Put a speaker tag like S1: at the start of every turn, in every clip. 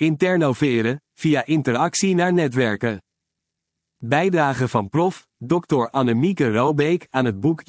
S1: Internoveren, via interactie naar netwerken. Bijdrage van prof. Dr. Annemieke Robeek aan het boek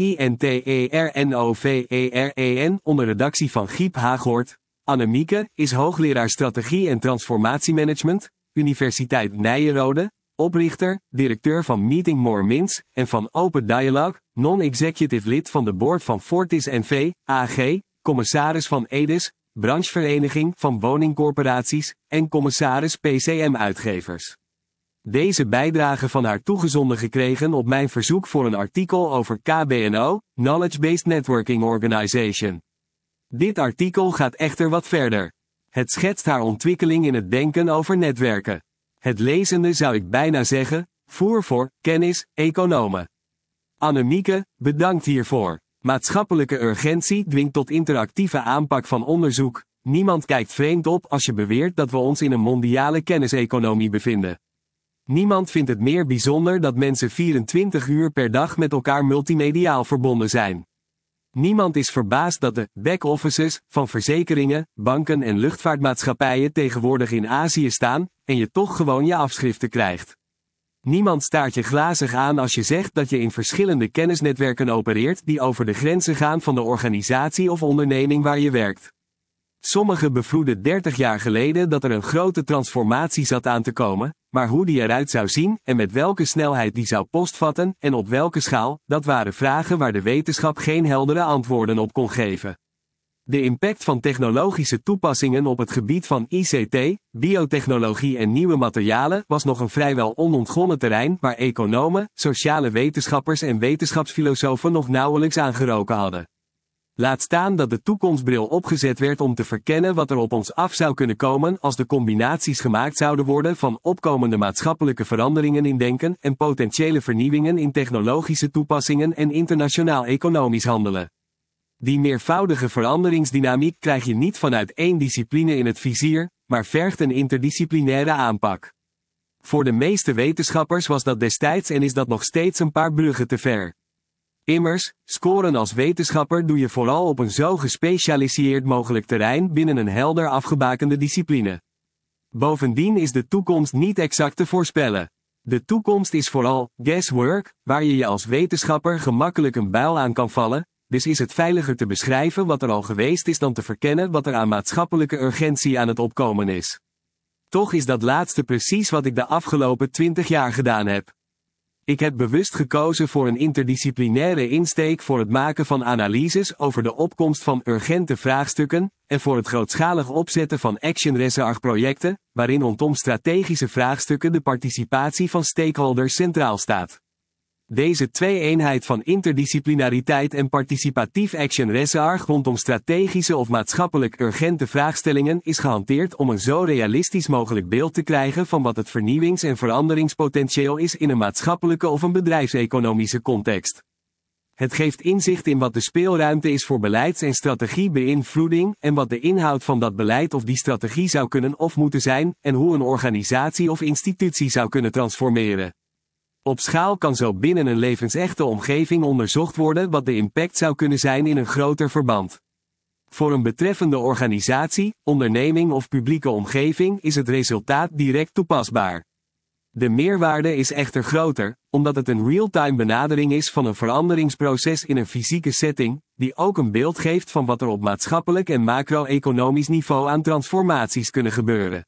S1: INTERNOVEREN onder redactie van Giep Haaghoort. Annemieke is hoogleraar strategie en transformatiemanagement, Universiteit Nyenrode, oprichter, directeur van Meeting More Minds en van Open Dialogue, non-executive lid van de board van Fortis NV, AG, commissaris van Edes, branchevereniging van woningcorporaties en commissaris PCM-uitgevers. Deze bijdrage van haar toegezonden gekregen op mijn verzoek voor een artikel over KBNO, Knowledge-Based Networking Organization. Dit artikel gaat echter wat verder. Het schetst haar ontwikkeling in het denken over netwerken. Het lezende zou ik bijna zeggen, voer voor, kennis, economen. Annemieke, bedankt hiervoor. Maatschappelijke urgentie dwingt tot interactieve aanpak van onderzoek. Niemand kijkt vreemd op als je beweert dat we ons in een mondiale kenniseconomie bevinden. Niemand vindt het meer bijzonder dat mensen 24 uur per dag met elkaar multimediaal verbonden zijn. Niemand is verbaasd dat de back-offices van verzekeringen, banken en luchtvaartmaatschappijen tegenwoordig in Azië staan en je toch gewoon je afschriften krijgt. Niemand staart je glazig aan als je zegt dat je in verschillende kennisnetwerken opereert die over de grenzen gaan van de organisatie of onderneming waar je werkt. Sommigen bevroedden 30 jaar geleden dat er een grote transformatie zat aan te komen, maar hoe die eruit zou zien en met welke snelheid die zou postvatten en op welke schaal, dat waren vragen waar de wetenschap geen heldere antwoorden op kon geven. De impact van technologische toepassingen op het gebied van ICT, biotechnologie en nieuwe materialen was nog een vrijwel onontgonnen terrein waar economen, sociale wetenschappers en wetenschapsfilosofen nog nauwelijks aangeroken hadden. Laat staan dat de toekomstbril opgezet werd om te verkennen wat er op ons af zou kunnen komen als de combinaties gemaakt zouden worden van opkomende maatschappelijke veranderingen in denken en potentiële vernieuwingen in technologische toepassingen en internationaal economisch handelen. Die meervoudige veranderingsdynamiek krijg je niet vanuit één discipline in het vizier, maar vergt een interdisciplinaire aanpak. Voor de meeste wetenschappers was dat destijds en is dat nog steeds een paar bruggen te ver. Immers, scoren als wetenschapper doe je vooral op een zo gespecialiseerd mogelijk terrein binnen een helder afgebakende discipline. Bovendien is de toekomst niet exact te voorspellen. De toekomst is vooral guesswork, waar je als wetenschapper gemakkelijk een buil aan kan vallen, dus is het veiliger te beschrijven wat er al geweest is dan te verkennen wat er aan maatschappelijke urgentie aan het opkomen is. Toch is dat laatste precies wat ik de afgelopen 20 jaar gedaan heb. Ik heb bewust gekozen voor een interdisciplinaire insteek voor het maken van analyses over de opkomst van urgente vraagstukken en voor het grootschalig opzetten van action research projecten, waarin rondom strategische vraagstukken de participatie van stakeholders centraal staat. Deze twee-eenheid van interdisciplinariteit en participatief action research rondom strategische of maatschappelijk urgente vraagstellingen is gehanteerd om een zo realistisch mogelijk beeld te krijgen van wat het vernieuwings- en veranderingspotentieel is in een maatschappelijke of een bedrijfseconomische context. Het geeft inzicht in wat de speelruimte is voor beleids- en strategiebeïnvloeding en wat de inhoud van dat beleid of die strategie zou kunnen of moeten zijn en hoe een organisatie of institutie zou kunnen transformeren. Op schaal kan zo binnen een levensechte omgeving onderzocht worden wat de impact zou kunnen zijn in een groter verband. Voor een betreffende organisatie, onderneming of publieke omgeving is het resultaat direct toepasbaar. De meerwaarde is echter groter, omdat het een real-time benadering is van een veranderingsproces in een fysieke setting, die ook een beeld geeft van wat er op maatschappelijk en macro-economisch niveau aan transformaties kunnen gebeuren.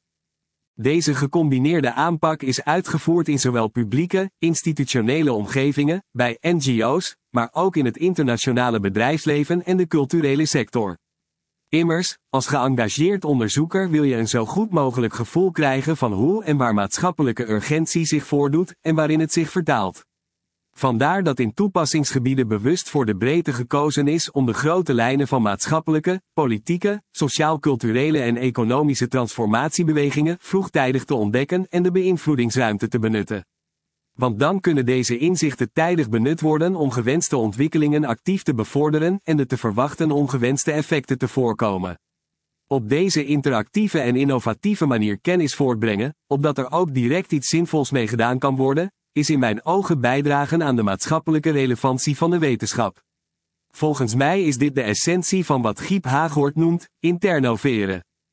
S1: Deze gecombineerde aanpak is uitgevoerd in zowel publieke, institutionele omgevingen, bij NGO's, maar ook in het internationale bedrijfsleven en de culturele sector. Immers, als geëngageerd onderzoeker wil je een zo goed mogelijk gevoel krijgen van hoe en waar maatschappelijke urgentie zich voordoet en waarin het zich vertaalt. Vandaar dat in toepassingsgebieden bewust voor de breedte gekozen is om de grote lijnen van maatschappelijke, politieke, sociaal-culturele en economische transformatiebewegingen vroegtijdig te ontdekken en de beïnvloedingsruimte te benutten. Want dan kunnen deze inzichten tijdig benut worden om gewenste ontwikkelingen actief te bevorderen en de te verwachten ongewenste effecten te voorkomen. Op deze interactieve en innovatieve manier kennis voortbrengen, opdat er ook direct iets zinvols mee gedaan kan worden, is in mijn ogen bijdragen aan de maatschappelijke relevantie van de wetenschap. Volgens mij is dit de essentie van wat Giep Haaghoort noemt, internoveren.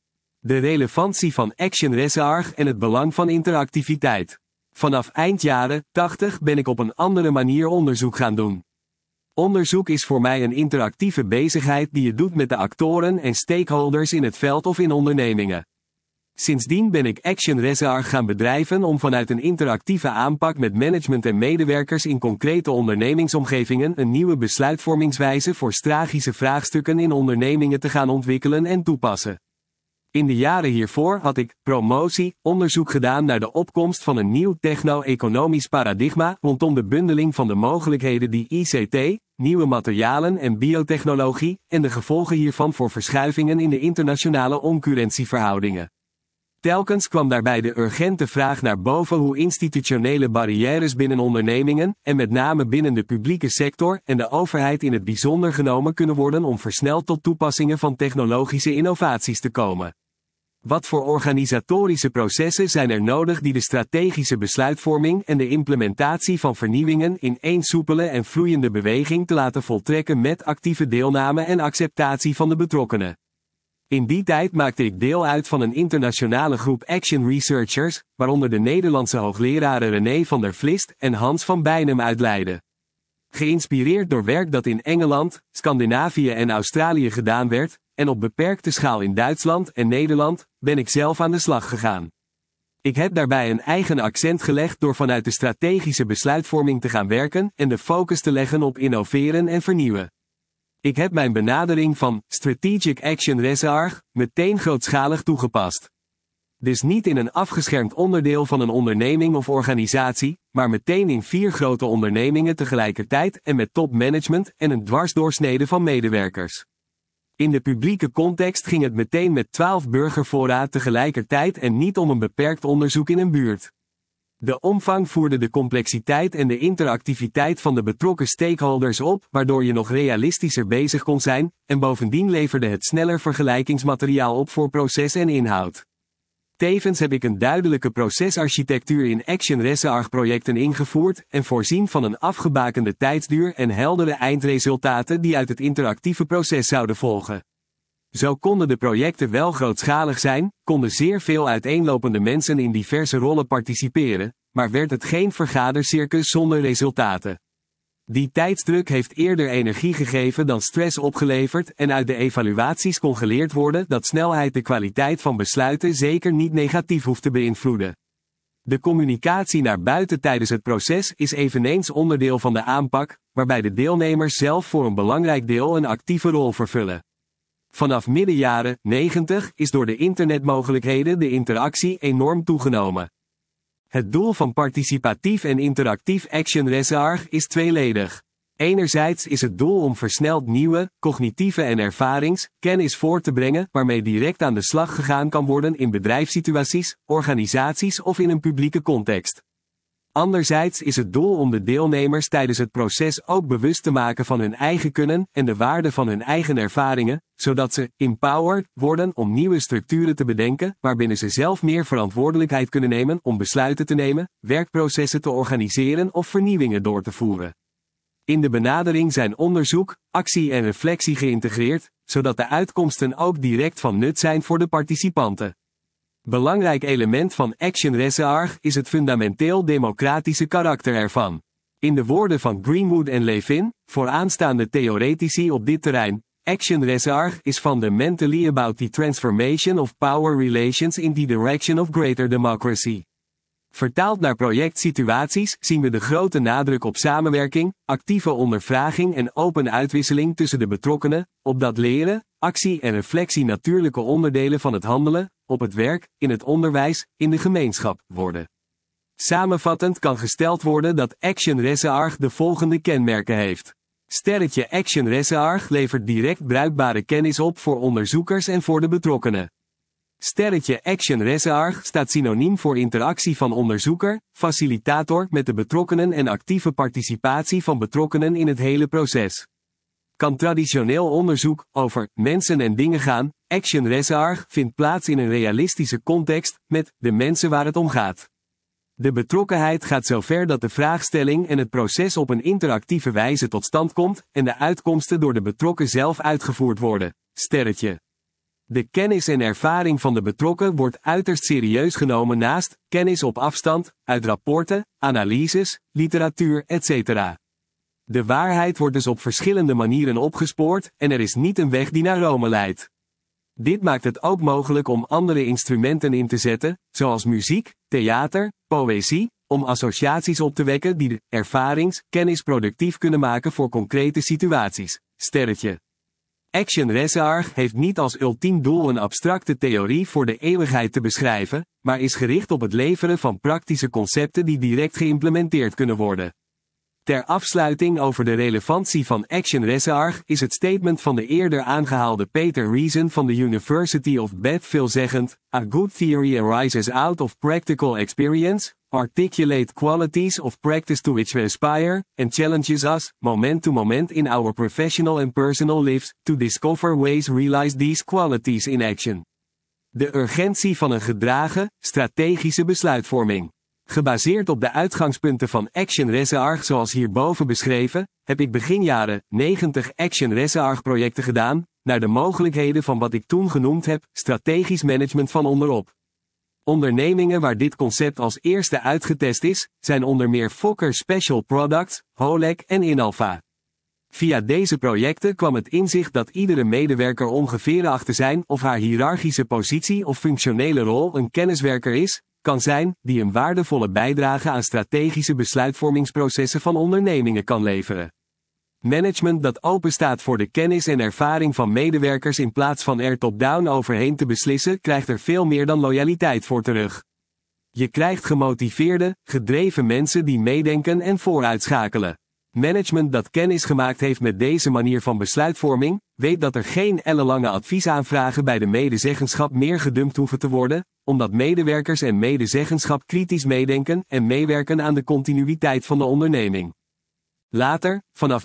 S1: De relevantie van Action Research en het belang van interactiviteit. Vanaf eind jaren 80 ben ik op een andere manier onderzoek gaan doen. Onderzoek is voor mij een interactieve bezigheid die je doet met de actoren en stakeholders in het veld of in ondernemingen. Sindsdien ben ik Action Research gaan bedrijven om vanuit een interactieve aanpak met management en medewerkers in concrete ondernemingsomgevingen een nieuwe besluitvormingswijze voor strategische vraagstukken in ondernemingen te gaan ontwikkelen en toepassen. In de jaren hiervoor had ik onderzoek gedaan naar de opkomst van een nieuw techno-economisch paradigma rondom de bundeling van de mogelijkheden die ICT, nieuwe materialen en biotechnologie en de gevolgen hiervan voor verschuivingen in de internationale concurrentieverhoudingen. Telkens kwam daarbij de urgente vraag naar boven hoe institutionele barrières binnen ondernemingen, en met name binnen de publieke sector en de overheid in het bijzonder genomen kunnen worden om versneld tot toepassingen van technologische innovaties te komen. Wat voor organisatorische processen zijn er nodig die de strategische besluitvorming en de implementatie van vernieuwingen in één soepele en vloeiende beweging te laten voltrekken met actieve deelname en acceptatie van de betrokkenen? In die tijd maakte ik deel uit van een internationale groep Action Researchers, waaronder de Nederlandse hoogleraren René van der Vlist en Hans van Bijnem uit Leiden. Geïnspireerd door werk dat in Engeland, Scandinavië en Australië gedaan werd, en op beperkte schaal in Duitsland en Nederland, ben ik zelf aan de slag gegaan. Ik heb daarbij een eigen accent gelegd door vanuit de strategische besluitvorming te gaan werken en de focus te leggen op innoveren en vernieuwen. Ik heb mijn benadering van Strategic Action Research meteen grootschalig toegepast. Dus niet in een afgeschermd onderdeel van een onderneming of organisatie, maar meteen in 4 grote ondernemingen tegelijkertijd en met topmanagement en een dwarsdoorsnede van medewerkers. In de publieke context ging het meteen met 12 burgerfora tegelijkertijd en niet om een beperkt onderzoek in een buurt. De omvang voerde de complexiteit en de interactiviteit van de betrokken stakeholders op, waardoor je nog realistischer bezig kon zijn, en bovendien leverde het sneller vergelijkingsmateriaal op voor proces en inhoud. Tevens heb ik een duidelijke procesarchitectuur in Action Research projecten ingevoerd en voorzien van een afgebakende tijdsduur en heldere eindresultaten die uit het interactieve proces zouden volgen. Zo konden de projecten wel grootschalig zijn, konden zeer veel uiteenlopende mensen in diverse rollen participeren, maar werd het geen vergadercircus zonder resultaten. Die tijdsdruk heeft eerder energie gegeven dan stress opgeleverd en uit de evaluaties kon geleerd worden dat snelheid de kwaliteit van besluiten zeker niet negatief hoeft te beïnvloeden. De communicatie naar buiten tijdens het proces is eveneens onderdeel van de aanpak, waarbij de deelnemers zelf voor een belangrijk deel een actieve rol vervullen. Vanaf midden jaren 90 is door de internetmogelijkheden de interactie enorm toegenomen. Het doel van participatief en interactief Action Research is tweeledig. Enerzijds is het doel om versneld nieuwe, cognitieve en kennis voor te brengen waarmee direct aan de slag gegaan kan worden in bedrijfssituaties, organisaties of in een publieke context. Anderzijds is het doel om de deelnemers tijdens het proces ook bewust te maken van hun eigen kunnen en de waarde van hun eigen ervaringen, zodat ze empowered worden om nieuwe structuren te bedenken, waarbinnen ze zelf meer verantwoordelijkheid kunnen nemen om besluiten te nemen, werkprocessen te organiseren of vernieuwingen door te voeren. In de benadering zijn onderzoek, actie en reflectie geïntegreerd, zodat de uitkomsten ook direct van nut zijn voor de participanten. Belangrijk element van Action Research is het fundamenteel democratische karakter ervan. In de woorden van Greenwood en Levin, vooraanstaande theoretici op dit terrein, Action Research is fundamentally about the transformation of power relations in the direction of greater democracy. Vertaald naar projectsituaties zien we de grote nadruk op samenwerking, actieve ondervraging en open uitwisseling tussen de betrokkenen, opdat leren, actie en reflectie natuurlijke onderdelen van het handelen, op het werk, in het onderwijs, in de gemeenschap, worden. Samenvattend kan gesteld worden dat Action Research de volgende kenmerken heeft. Sterretje Action Research levert direct bruikbare kennis op voor onderzoekers en voor de betrokkenen. Sterretje Action Research staat synoniem voor interactie van onderzoeker, facilitator met de betrokkenen en actieve participatie van betrokkenen in het hele proces. Kan traditioneel onderzoek over mensen en dingen gaan, Action Research vindt plaats in een realistische context met de mensen waar het om gaat. De betrokkenheid gaat zover dat de vraagstelling en het proces op een interactieve wijze tot stand komt en de uitkomsten door de betrokken zelf uitgevoerd worden. Sterretje. De kennis en ervaring van de betrokken wordt uiterst serieus genomen naast kennis op afstand, uit rapporten, analyses, literatuur, etc. De waarheid wordt dus op verschillende manieren opgespoord en er is niet een weg die naar Rome leidt. Dit maakt het ook mogelijk om andere instrumenten in te zetten, zoals muziek, theater, poëzie, om associaties op te wekken die de ervaringskennis productief kunnen maken voor concrete situaties. Sterretje. Action Research heeft niet als ultiem doel een abstracte theorie voor de eeuwigheid te beschrijven, maar is gericht op het leveren van praktische concepten die direct geïmplementeerd kunnen worden. Ter afsluiting over de relevantie van Action Research is het statement van de eerder aangehaalde Peter Reason van de University of Bath veelzeggend: A good theory arises out of practical experience, articulate qualities of practice to which we aspire, and challenges us, moment to moment in our professional and personal lives, to discover ways realize these qualities in action. De urgentie van een gedragen, strategische besluitvorming. Gebaseerd op de uitgangspunten van Action Research zoals hierboven beschreven, heb ik begin jaren 90 Action Research projecten gedaan, naar de mogelijkheden van wat ik toen genoemd heb, strategisch management van onderop. Ondernemingen waar dit concept als eerste uitgetest is, zijn onder meer Fokker Special Products, Holec en Inalfa. Via deze projecten kwam het inzicht dat iedere medewerker ongeveer achter zijn of haar hiërarchische positie of functionele rol een kenniswerker is, kan zijn, die een waardevolle bijdrage aan strategische besluitvormingsprocessen van ondernemingen kan leveren. Management dat openstaat voor de kennis en ervaring van medewerkers in plaats van er top-down overheen te beslissen, krijgt er veel meer dan loyaliteit voor terug. Je krijgt gemotiveerde, gedreven mensen die meedenken en vooruitschakelen. Management dat kennis gemaakt heeft met deze manier van besluitvorming, weet dat er geen ellenlange adviesaanvragen bij de medezeggenschap meer gedumpt hoeven te worden, omdat medewerkers en medezeggenschap kritisch meedenken en meewerken aan de continuïteit van de onderneming. Later, vanaf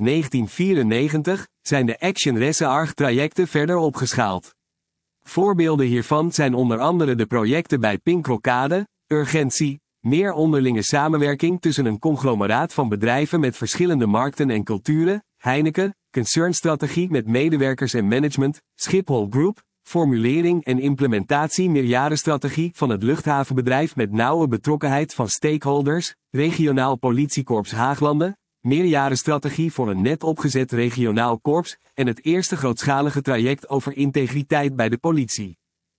S1: 1994, zijn de Action Research trajecten verder opgeschaald. Voorbeelden hiervan zijn onder andere de projecten bij Pink Rockade, Urgentie, meer onderlinge samenwerking tussen een conglomeraat van bedrijven met verschillende markten en culturen, Heineken, concernstrategie met medewerkers en management, Schiphol Group, formulering en implementatie meerjarenstrategie van het luchthavenbedrijf met nauwe betrokkenheid van stakeholders, regionaal politiekorps Haaglanden, meerjarenstrategie voor een net opgezet regionaal korps en het eerste grootschalige traject over integriteit bij de politie.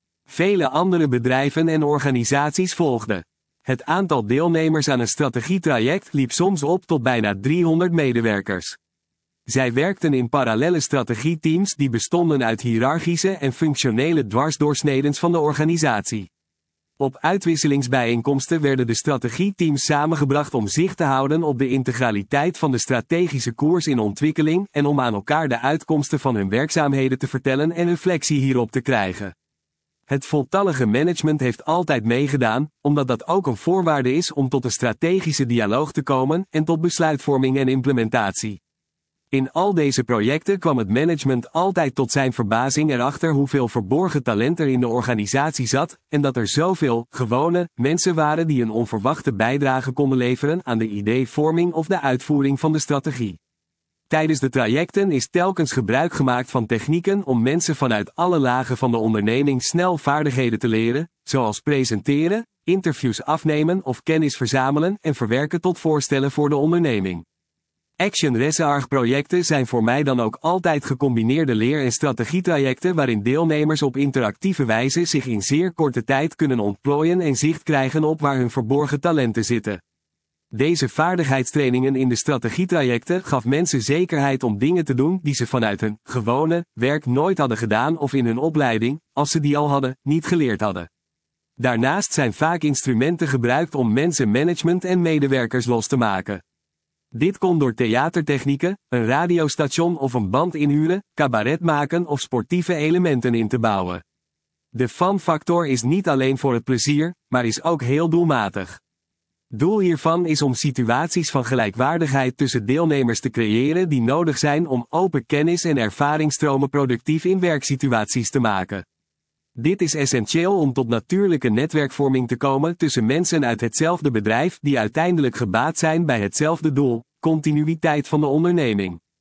S1: Vele andere bedrijven en organisaties volgden. Het aantal deelnemers aan een strategietraject liep soms op tot bijna 300 medewerkers. Zij werkten in parallelle strategieteams die bestonden uit hiërarchische en functionele dwarsdoorsnedens van de organisatie. Op uitwisselingsbijeenkomsten werden de strategieteams samengebracht om zicht te houden op de integraliteit van de strategische koers in ontwikkeling en om aan elkaar de uitkomsten van hun werkzaamheden te vertellen en reflectie hierop te krijgen. Het voltallige management heeft altijd meegedaan, omdat dat ook een voorwaarde is om tot een strategische dialoog te komen en tot besluitvorming en implementatie. In al deze projecten kwam het management altijd tot zijn verbazing erachter hoeveel verborgen talent er in de organisatie zat, en dat er zoveel gewone mensen waren die een onverwachte bijdrage konden leveren aan de ideevorming of de uitvoering van de strategie. Tijdens de trajecten is telkens gebruik gemaakt van technieken om mensen vanuit alle lagen van de onderneming snel vaardigheden te leren, zoals presenteren, interviews afnemen of kennis verzamelen en verwerken tot voorstellen voor de onderneming. Action Research projecten zijn voor mij dan ook altijd gecombineerde leer- en strategietrajecten waarin deelnemers op interactieve wijze zich in zeer korte tijd kunnen ontplooien en zicht krijgen op waar hun verborgen talenten zitten. Deze vaardigheidstrainingen in de strategietrajecten gaf mensen zekerheid om dingen te doen die ze vanuit hun gewone werk nooit hadden gedaan of in hun opleiding, als ze die al hadden, niet geleerd hadden. Daarnaast zijn vaak instrumenten gebruikt om mensen management en medewerkers los te maken. Dit kon door theatertechnieken, een radiostation of een band inhuren, cabaret maken of sportieve elementen in te bouwen. De fun-factor is niet alleen voor het plezier, maar is ook heel doelmatig. Doel hiervan is om situaties van gelijkwaardigheid tussen deelnemers te creëren die nodig zijn om open kennis en ervaringsstromen productief in werksituaties te maken. Dit is essentieel om tot natuurlijke netwerkvorming te komen tussen mensen uit hetzelfde bedrijf die uiteindelijk gebaat zijn bij hetzelfde doel, continuïteit van de onderneming.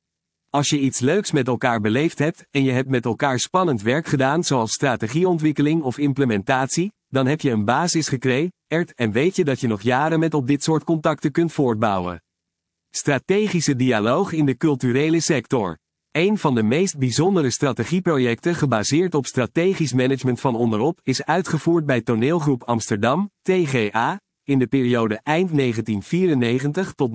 S1: Als je iets leuks met elkaar beleefd hebt en je hebt met elkaar spannend werk gedaan zoals strategieontwikkeling of implementatie, dan heb je een basis gecreëerd en weet je dat je nog jaren met op dit soort contacten kunt voortbouwen. Strategische dialoog in de culturele sector. Een van de meest bijzondere strategieprojecten gebaseerd op strategisch management van onderop is uitgevoerd bij Toneelgroep Amsterdam, TGA, in de periode eind 1994 tot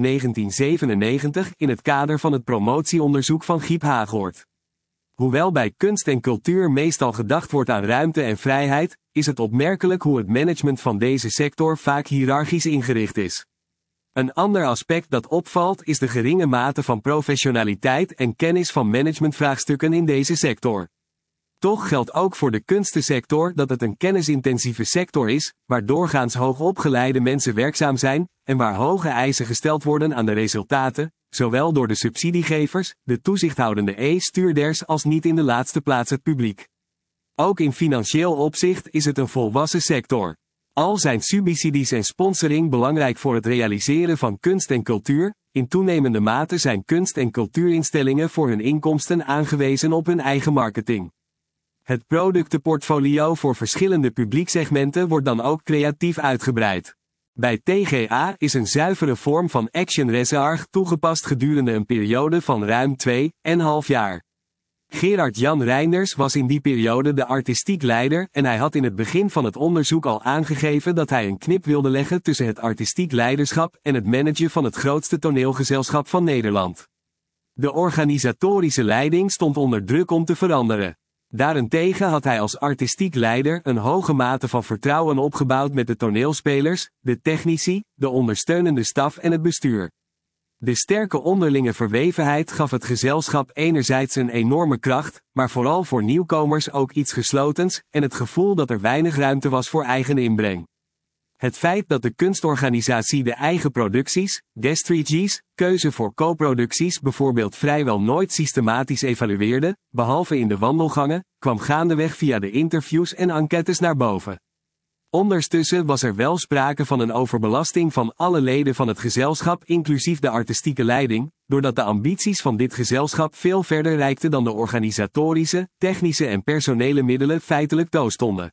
S1: 1997 in het kader van het promotieonderzoek van Giep Haaghoort. Hoewel bij kunst en cultuur meestal gedacht wordt aan ruimte en vrijheid, is het opmerkelijk hoe het management van deze sector vaak hiërarchisch ingericht is. Een ander aspect dat opvalt is de geringe mate van professionaliteit en kennis van managementvraagstukken in deze sector. Toch geldt ook voor de kunstensector dat het een kennisintensieve sector is, waar doorgaans hoogopgeleide mensen werkzaam zijn, en waar hoge eisen gesteld worden aan de resultaten, zowel door de subsidiegevers, de toezichthoudende stuurders als niet in de laatste plaats het publiek. Ook in financieel opzicht is het een volwassen sector. Al zijn subsidies en sponsoring belangrijk voor het realiseren van kunst en cultuur, in toenemende mate zijn kunst- en cultuurinstellingen voor hun inkomsten aangewezen op hun eigen marketing. Het productenportfolio voor verschillende publieksegmenten wordt dan ook creatief uitgebreid. Bij TGA is een zuivere vorm van action research toegepast gedurende een periode van ruim 2,5 jaar. Gerard Jan Reinders was in die periode de artistiek leider en hij had in het begin van het onderzoek al aangegeven dat hij een knip wilde leggen tussen het artistiek leiderschap en het managen van het grootste toneelgezelschap van Nederland. De organisatorische leiding stond onder druk om te veranderen. Daarentegen had hij als artistiek leider een hoge mate van vertrouwen opgebouwd met de toneelspelers, de technici, de ondersteunende staf en het bestuur. De sterke onderlinge verwevenheid gaf het gezelschap enerzijds een enorme kracht, maar vooral voor nieuwkomers ook iets geslotens en het gevoel dat er weinig ruimte was voor eigen inbreng. Het feit dat de kunstorganisatie de eigen producties, guest-regies, keuze voor co-producties bijvoorbeeld vrijwel nooit systematisch evalueerde, behalve in de wandelgangen, kwam gaandeweg via de interviews en enquêtes naar boven. Ondertussen was er wel sprake van een overbelasting van alle leden van het gezelschap inclusief de artistieke leiding, doordat de ambities van dit gezelschap veel verder reikten dan de organisatorische, technische en personele middelen feitelijk toestonden.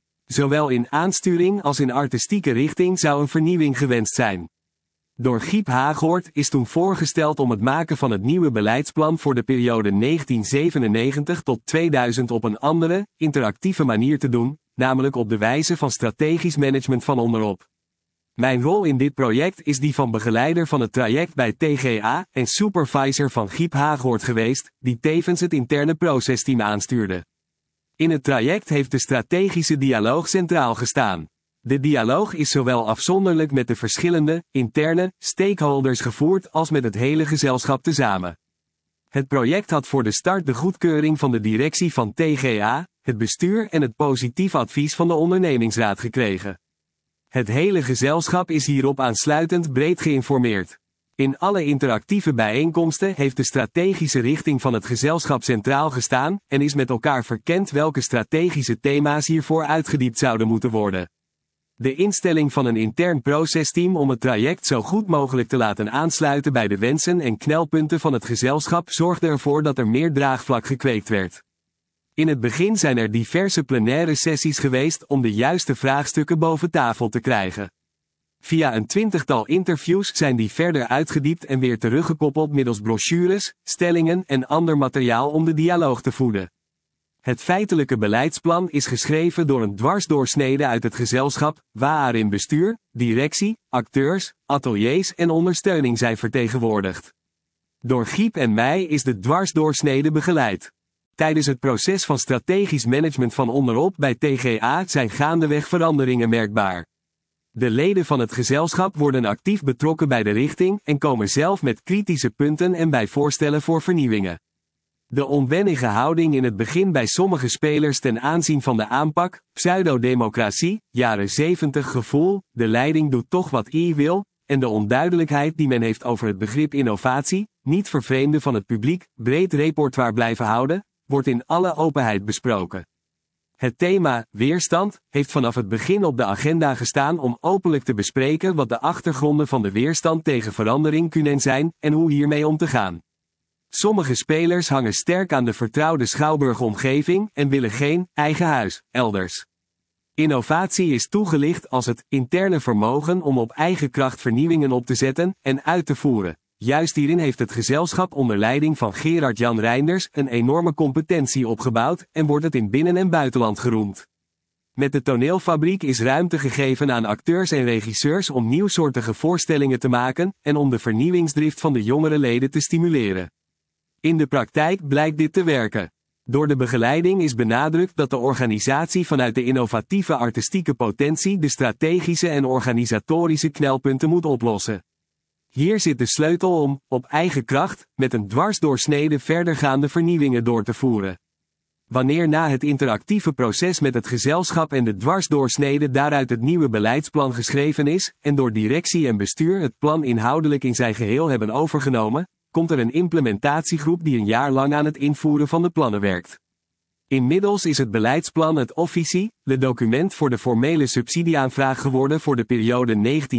S1: Zowel in aansturing als in artistieke richting zou een vernieuwing gewenst zijn. Door Giep Haaghoort is toen voorgesteld om het maken van het nieuwe beleidsplan voor de periode 1997 tot 2000 op een andere, interactieve manier te doen, namelijk op de wijze van strategisch management van onderop. Mijn rol in dit project is die van begeleider van het traject bij TGA en supervisor van Giep Haaghoort geweest, die tevens het interne procesteam aanstuurde. In het traject heeft de strategische dialoog centraal gestaan. De dialoog is zowel afzonderlijk met de verschillende, interne, stakeholders gevoerd als met het hele gezelschap tezamen. Het project had voor de start de goedkeuring van de directie van TGA, het bestuur en het positief advies van de ondernemingsraad gekregen. Het hele gezelschap is hierop aansluitend breed geïnformeerd. In alle interactieve bijeenkomsten heeft de strategische richting van het gezelschap centraal gestaan en is met elkaar verkend welke strategische thema's hiervoor uitgediept zouden moeten worden. De instelling van een intern procesteam om het traject zo goed mogelijk te laten aansluiten bij de wensen en knelpunten van het gezelschap zorgde ervoor dat er meer draagvlak gekweekt werd. In het begin zijn er diverse plenaire sessies geweest om de juiste vraagstukken boven tafel te krijgen. Via een 20-tal interviews zijn die verder uitgediept en weer teruggekoppeld middels brochures, stellingen en ander materiaal om de dialoog te voeden. Het feitelijke beleidsplan is geschreven door een dwarsdoorsnede uit het gezelschap, waarin bestuur, directie, acteurs, ateliers en ondersteuning zijn vertegenwoordigd. Door Giep en mij is de dwarsdoorsnede begeleid. Tijdens het proces van strategisch management van onderop bij TGA zijn gaandeweg veranderingen merkbaar. De leden van het gezelschap worden actief betrokken bij de richting en komen zelf met kritische punten en bij voorstellen voor vernieuwingen. De onwennige houding in het begin bij sommige spelers ten aanzien van de aanpak, pseudodemocratie, jaren 70 gevoel, de leiding doet toch wat I wil, en de onduidelijkheid die men heeft over het begrip innovatie, niet vervreemden van het publiek, breed repertoire blijven houden, wordt in alle openheid besproken. Het thema, weerstand, heeft vanaf het begin op de agenda gestaan om openlijk te bespreken wat de achtergronden van de weerstand tegen verandering kunnen zijn en hoe hiermee om te gaan. Sommige spelers hangen sterk aan de vertrouwde schouwburgomgeving en willen geen eigen huis elders. Innovatie is toegelicht als het interne vermogen om op eigen kracht vernieuwingen op te zetten en uit te voeren. Juist hierin heeft het gezelschap onder leiding van Gerard-Jan Reinders een enorme competentie opgebouwd en wordt het in binnen- en buitenland geroemd. Met de toneelfabriek is ruimte gegeven aan acteurs en regisseurs om nieuwsoortige voorstellingen te maken en om de vernieuwingsdrift van de jongere leden te stimuleren. In de praktijk blijkt dit te werken. Door de begeleiding is benadrukt dat de organisatie vanuit de innovatieve artistieke potentie de strategische en organisatorische knelpunten moet oplossen. Hier zit de sleutel om, op eigen kracht, met een dwarsdoorsnede verdergaande vernieuwingen door te voeren. Wanneer na het interactieve proces met het gezelschap en de dwarsdoorsnede daaruit het nieuwe beleidsplan geschreven is, en door directie en bestuur het plan inhoudelijk in zijn geheel hebben overgenomen, komt er een implementatiegroep die een jaar lang aan het invoeren van de plannen werkt. Inmiddels is het beleidsplan het officie, het document voor de formele subsidieaanvraag geworden voor de periode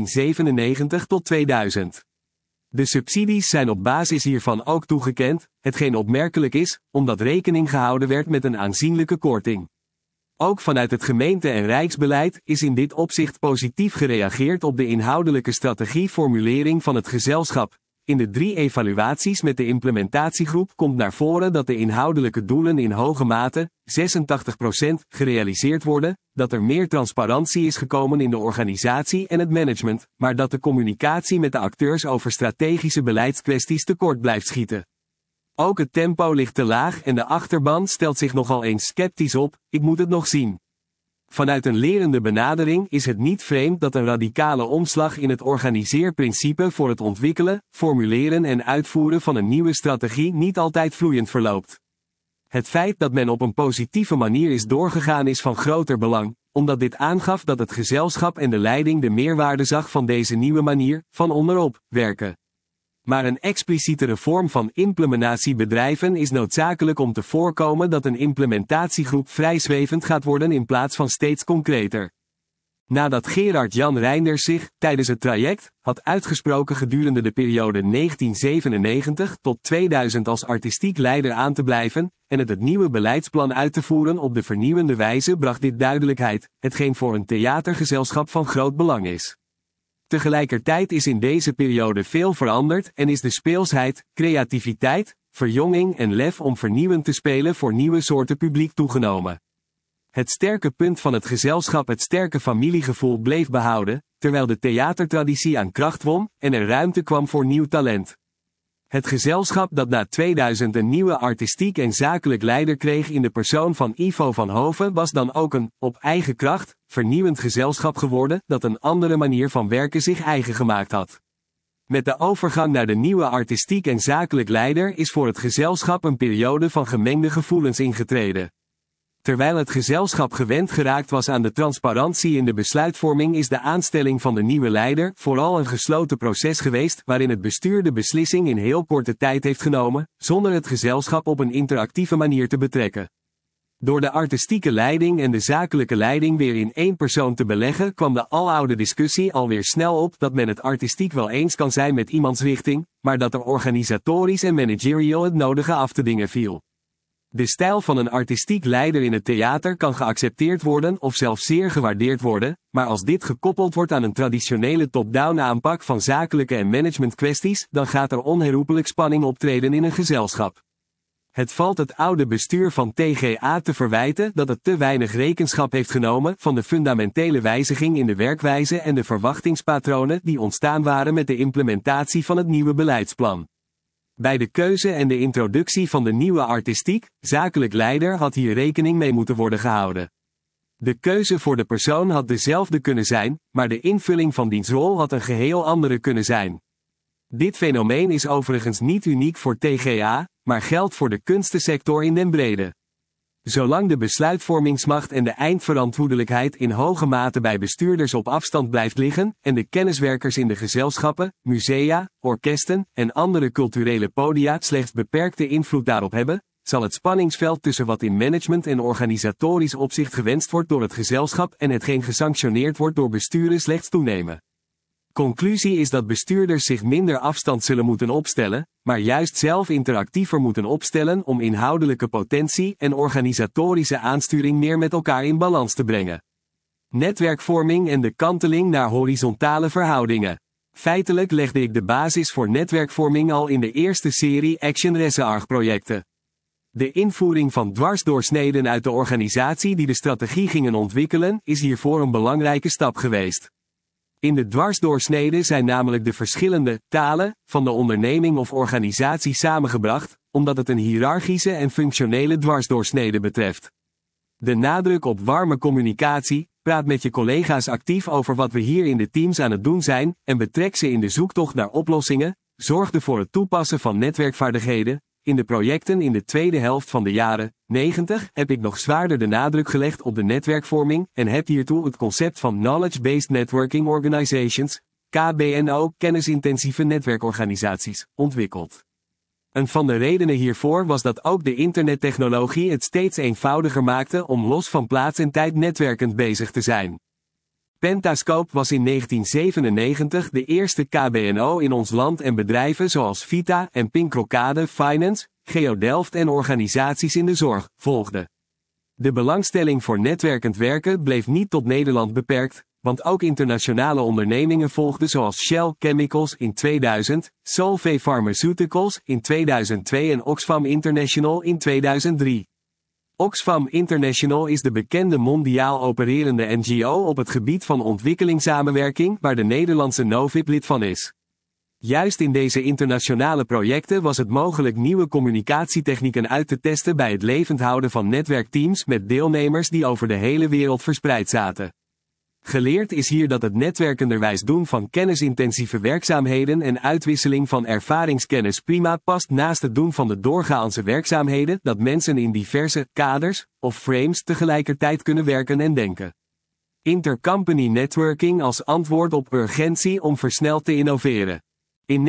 S1: 1997 tot 2000. De subsidies zijn op basis hiervan ook toegekend, hetgeen opmerkelijk is, omdat rekening gehouden werd met een aanzienlijke korting. Ook vanuit het gemeente- en rijksbeleid is in dit opzicht positief gereageerd op de inhoudelijke strategieformulering van het gezelschap. In de 3 evaluaties met de implementatiegroep komt naar voren dat de inhoudelijke doelen in hoge mate, 86%, gerealiseerd worden, dat er meer transparantie is gekomen in de organisatie en het management, maar dat de communicatie met de acteurs over strategische beleidskwesties tekort blijft schieten. Ook het tempo ligt te laag en de achterban stelt zich nogal eens sceptisch op, ik moet het nog zien. Vanuit een lerende benadering is het niet vreemd dat een radicale omslag in het organiseerprincipe voor het ontwikkelen, formuleren en uitvoeren van een nieuwe strategie niet altijd vloeiend verloopt. Het feit dat men op een positieve manier is doorgegaan is van groter belang, omdat dit aangaf dat het gezelschap en de leiding de meerwaarde zag van deze nieuwe manier van onderop werken. Maar een explicietere vorm van implementatiebedrijven is noodzakelijk om te voorkomen dat een implementatiegroep vrijzwevend gaat worden in plaats van steeds concreter. Nadat Gerard-Jan Reinders zich, tijdens het traject, had uitgesproken gedurende de periode 1997 tot 2000 als artistiek leider aan te blijven, en het nieuwe beleidsplan uit te voeren op de vernieuwende wijze bracht dit duidelijkheid, hetgeen voor een theatergezelschap van groot belang is. Tegelijkertijd is in deze periode veel veranderd en is de speelsheid, creativiteit, verjonging en lef om vernieuwend te spelen voor nieuwe soorten publiek toegenomen. Het sterke punt van het gezelschap, het sterke familiegevoel, bleef behouden, terwijl de theatertraditie aan kracht won en er ruimte kwam voor nieuw talent. Het gezelschap dat na 2000 een nieuwe artistiek en zakelijk leider kreeg in de persoon van Ivo van Hoven was dan ook een, op eigen kracht, vernieuwend gezelschap geworden dat een andere manier van werken zich eigen gemaakt had. Met de overgang naar de nieuwe artistiek en zakelijk leider is voor het gezelschap een periode van gemengde gevoelens ingetreden. Terwijl het gezelschap gewend geraakt was aan de transparantie in de besluitvorming, is de aanstelling van de nieuwe leider vooral een gesloten proces geweest waarin het bestuur de beslissing in heel korte tijd heeft genomen, zonder het gezelschap op een interactieve manier te betrekken. Door de artistieke leiding en de zakelijke leiding weer in één persoon te beleggen, kwam de aloude discussie alweer snel op dat men het artistiek wel eens kan zijn met iemands richting, maar dat er organisatorisch en managerial het nodige af te dingen viel. De stijl van een artistiek leider in het theater kan geaccepteerd worden of zelfs zeer gewaardeerd worden, maar als dit gekoppeld wordt aan een traditionele top-down aanpak van zakelijke en managementkwesties, dan gaat er onherroepelijk spanning optreden in een gezelschap. Het valt het oude bestuur van TGA te verwijten dat het te weinig rekenschap heeft genomen van de fundamentele wijziging in de werkwijze en de verwachtingspatronen die ontstaan waren met de implementatie van het nieuwe beleidsplan. Bij de keuze en de introductie van de nieuwe artistiek, zakelijk leider had hier rekening mee moeten worden gehouden. De keuze voor de persoon had dezelfde kunnen zijn, maar de invulling van diens rol had een geheel andere kunnen zijn. Dit fenomeen is overigens niet uniek voor TGA, maar geldt voor de kunstensector in den brede. Zolang de besluitvormingsmacht en de eindverantwoordelijkheid in hoge mate bij bestuurders op afstand blijft liggen, en de kenniswerkers in de gezelschappen, musea, orkesten en andere culturele podia slechts beperkte invloed daarop hebben, zal het spanningsveld tussen wat in management en organisatorisch opzicht gewenst wordt door het gezelschap en hetgeen gesanctioneerd wordt door besturen slechts toenemen. Conclusie is dat bestuurders zich minder afstand zullen moeten opstellen, maar juist zelf interactiever moeten opstellen om inhoudelijke potentie en organisatorische aansturing meer met elkaar in balans te brengen. Netwerkvorming en de kanteling naar horizontale verhoudingen. Feitelijk legde ik de basis voor netwerkvorming al in de eerste serie Action Research projecten. De invoering van dwarsdoorsneden uit de organisatie die de strategie gingen ontwikkelen, is hiervoor een belangrijke stap geweest. In de dwarsdoorsneden zijn namelijk de verschillende talen van de onderneming of organisatie samengebracht, omdat het een hiërarchische en functionele dwarsdoorsnede betreft. De nadruk op warme communicatie, praat met je collega's actief over wat we hier in de teams aan het doen zijn en betrek ze in de zoektocht naar oplossingen, zorgde voor het toepassen van netwerkvaardigheden. In de projecten in de tweede helft van de jaren 90 heb ik nog zwaarder de nadruk gelegd op de netwerkvorming en heb hiertoe het concept van Knowledge-Based Networking Organizations, KBNO, kennisintensieve netwerkorganisaties, ontwikkeld. Een van de redenen hiervoor was dat ook de internettechnologie het steeds eenvoudiger maakte om los van plaats en tijd netwerkend bezig te zijn. Pentascope was in 1997 de eerste KBNO in ons land en bedrijven zoals Vita en Pink Rocade Finance, GeoDelft en organisaties in de zorg volgden. De belangstelling voor netwerkend werken bleef niet tot Nederland beperkt, want ook internationale ondernemingen volgden zoals Shell Chemicals in 2000, Solvay Pharmaceuticals in 2002 en Oxfam International in 2003. Oxfam International is de bekende mondiaal opererende NGO op het gebied van ontwikkelingssamenwerking waar de Nederlandse Novib lid van is. Juist in deze internationale projecten was het mogelijk nieuwe communicatietechnieken uit te testen bij het levend houden van netwerkteams met deelnemers die over de hele wereld verspreid zaten. Geleerd is hier dat het netwerkenderwijs doen van kennisintensieve werkzaamheden en uitwisseling van ervaringskennis prima past naast het doen van de doorgaanse werkzaamheden dat mensen in diverse kaders of frames tegelijkertijd kunnen werken en denken. Intercompany networking als antwoord op urgentie om versneld te innoveren. In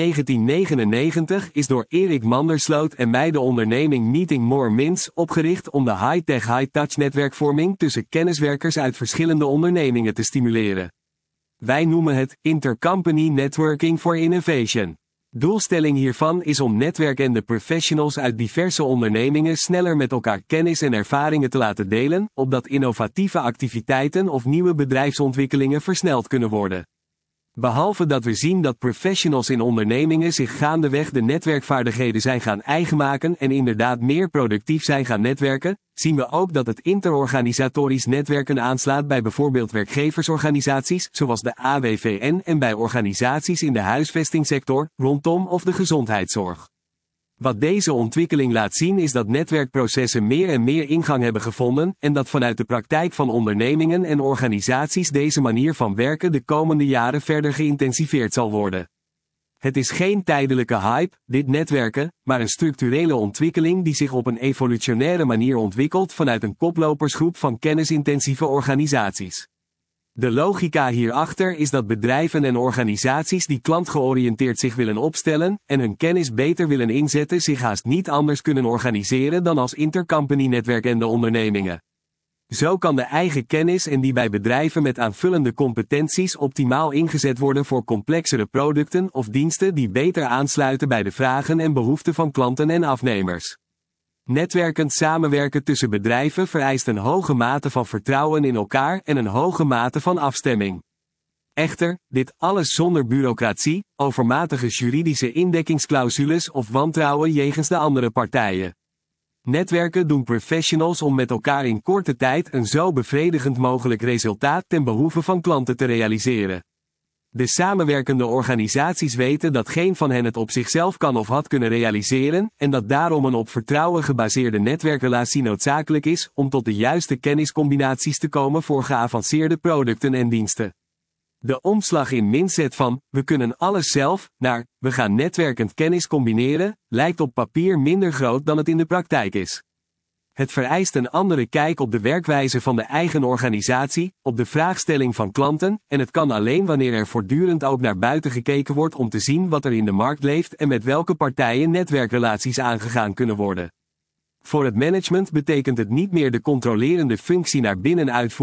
S1: 1999 is door Erik Mandersloot en mij de onderneming Meeting More Minds opgericht om de high-tech high-touch netwerkvorming tussen kenniswerkers uit verschillende ondernemingen te stimuleren. Wij noemen het Intercompany Networking for Innovation. Doelstelling hiervan is om netwerkende professionals uit diverse ondernemingen sneller met elkaar kennis en ervaringen te laten delen, opdat innovatieve activiteiten of nieuwe bedrijfsontwikkelingen versneld kunnen worden. Behalve dat we zien dat professionals in ondernemingen zich gaandeweg de netwerkvaardigheden zijn gaan eigen maken en inderdaad meer productief zijn gaan netwerken, zien we ook dat het interorganisatorisch netwerken aanslaat bij bijvoorbeeld werkgeversorganisaties zoals de AWVN en bij organisaties in de huisvestingssector, rondom of de gezondheidszorg. Wat deze ontwikkeling laat zien is dat netwerkprocessen meer en meer ingang hebben gevonden en dat vanuit de praktijk van ondernemingen en organisaties deze manier van werken de komende jaren verder geïntensiveerd zal worden. Het is geen tijdelijke hype, dit netwerken, maar een structurele ontwikkeling die zich op een evolutionaire manier ontwikkelt vanuit een koplopersgroep van kennisintensieve organisaties. De logica hierachter is dat bedrijven en organisaties die klantgeoriënteerd zich willen opstellen en hun kennis beter willen inzetten zich haast niet anders kunnen organiseren dan als intercompany netwerkende ondernemingen. Zo kan de eigen kennis en die bij bedrijven met aanvullende competenties optimaal ingezet worden voor complexere producten of diensten die beter aansluiten bij de vragen en behoeften van klanten en afnemers. Netwerkend samenwerken tussen bedrijven vereist een hoge mate van vertrouwen in elkaar en een hoge mate van afstemming. Echter, dit alles zonder bureaucratie, overmatige juridische indekkingsclausules of wantrouwen jegens de andere partijen. Netwerken doen professionals om met elkaar in korte tijd een zo bevredigend mogelijk resultaat ten behoeve van klanten te realiseren. De samenwerkende organisaties weten dat geen van hen het op zichzelf kan of had kunnen realiseren, en dat daarom een op vertrouwen gebaseerde netwerkrelatie noodzakelijk is om tot de juiste kenniscombinaties te komen voor geavanceerde producten en diensten. De omslag in mindset van, we kunnen alles zelf, naar, we gaan netwerkend kennis combineren, lijkt op papier minder groot dan het in de praktijk is. Het vereist een andere kijk op de werkwijze van de eigen organisatie, op de vraagstelling van klanten, en het kan alleen wanneer er voortdurend ook naar buiten gekeken wordt om te zien wat er in de markt leeft en met welke partijen netwerkrelaties aangegaan kunnen worden. Voor het management betekent het niet meer de controlerende functie naar binnen uitvoeren,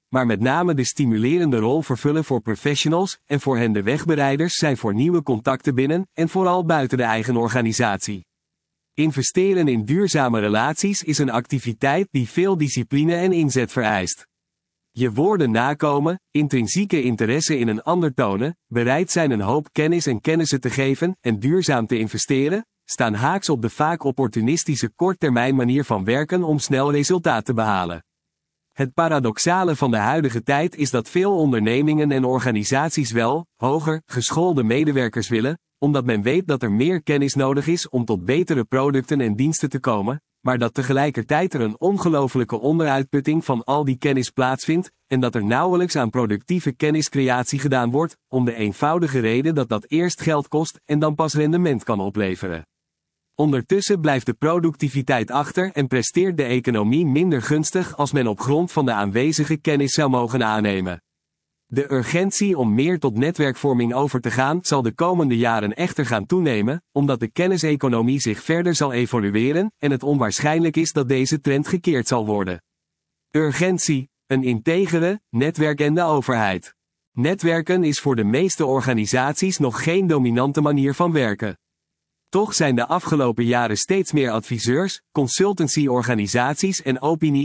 S1: maar met name de stimulerende rol vervullen voor professionals en voor hen de wegbereiders zijn voor nieuwe contacten binnen en vooral buiten de eigen organisatie. Investeren in duurzame relaties is een activiteit die veel discipline en inzet vereist. Je woorden nakomen, intrinsieke interesse in een ander tonen, bereid zijn een hoop kennis en kennissen te geven en duurzaam te investeren, staan haaks op de vaak opportunistische korttermijn manier van werken om snel resultaat te behalen. Het paradoxale van de huidige tijd is dat veel ondernemingen en organisaties wel, hoger, geschoolde medewerkers willen, omdat men weet dat er meer kennis nodig is om tot betere producten en diensten te komen, maar dat tegelijkertijd er een ongelofelijke onderuitputting van al die kennis plaatsvindt, en dat er nauwelijks aan productieve kenniscreatie gedaan wordt, om de eenvoudige reden dat dat eerst geld kost en dan pas rendement kan opleveren. Ondertussen blijft de productiviteit achter en presteert de economie minder gunstig als men op grond van de aanwezige kennis zou mogen aannemen. De urgentie om meer tot netwerkvorming over te gaan zal de komende jaren echter gaan toenemen, omdat de kenniseconomie zich verder zal evolueren en het onwaarschijnlijk is dat deze trend gekeerd zal worden. Urgentie, een integere, netwerkende overheid. Netwerken is voor de meeste organisaties nog geen dominante manier van werken. Toch zijn de afgelopen jaren steeds meer adviseurs, consultancy-organisaties en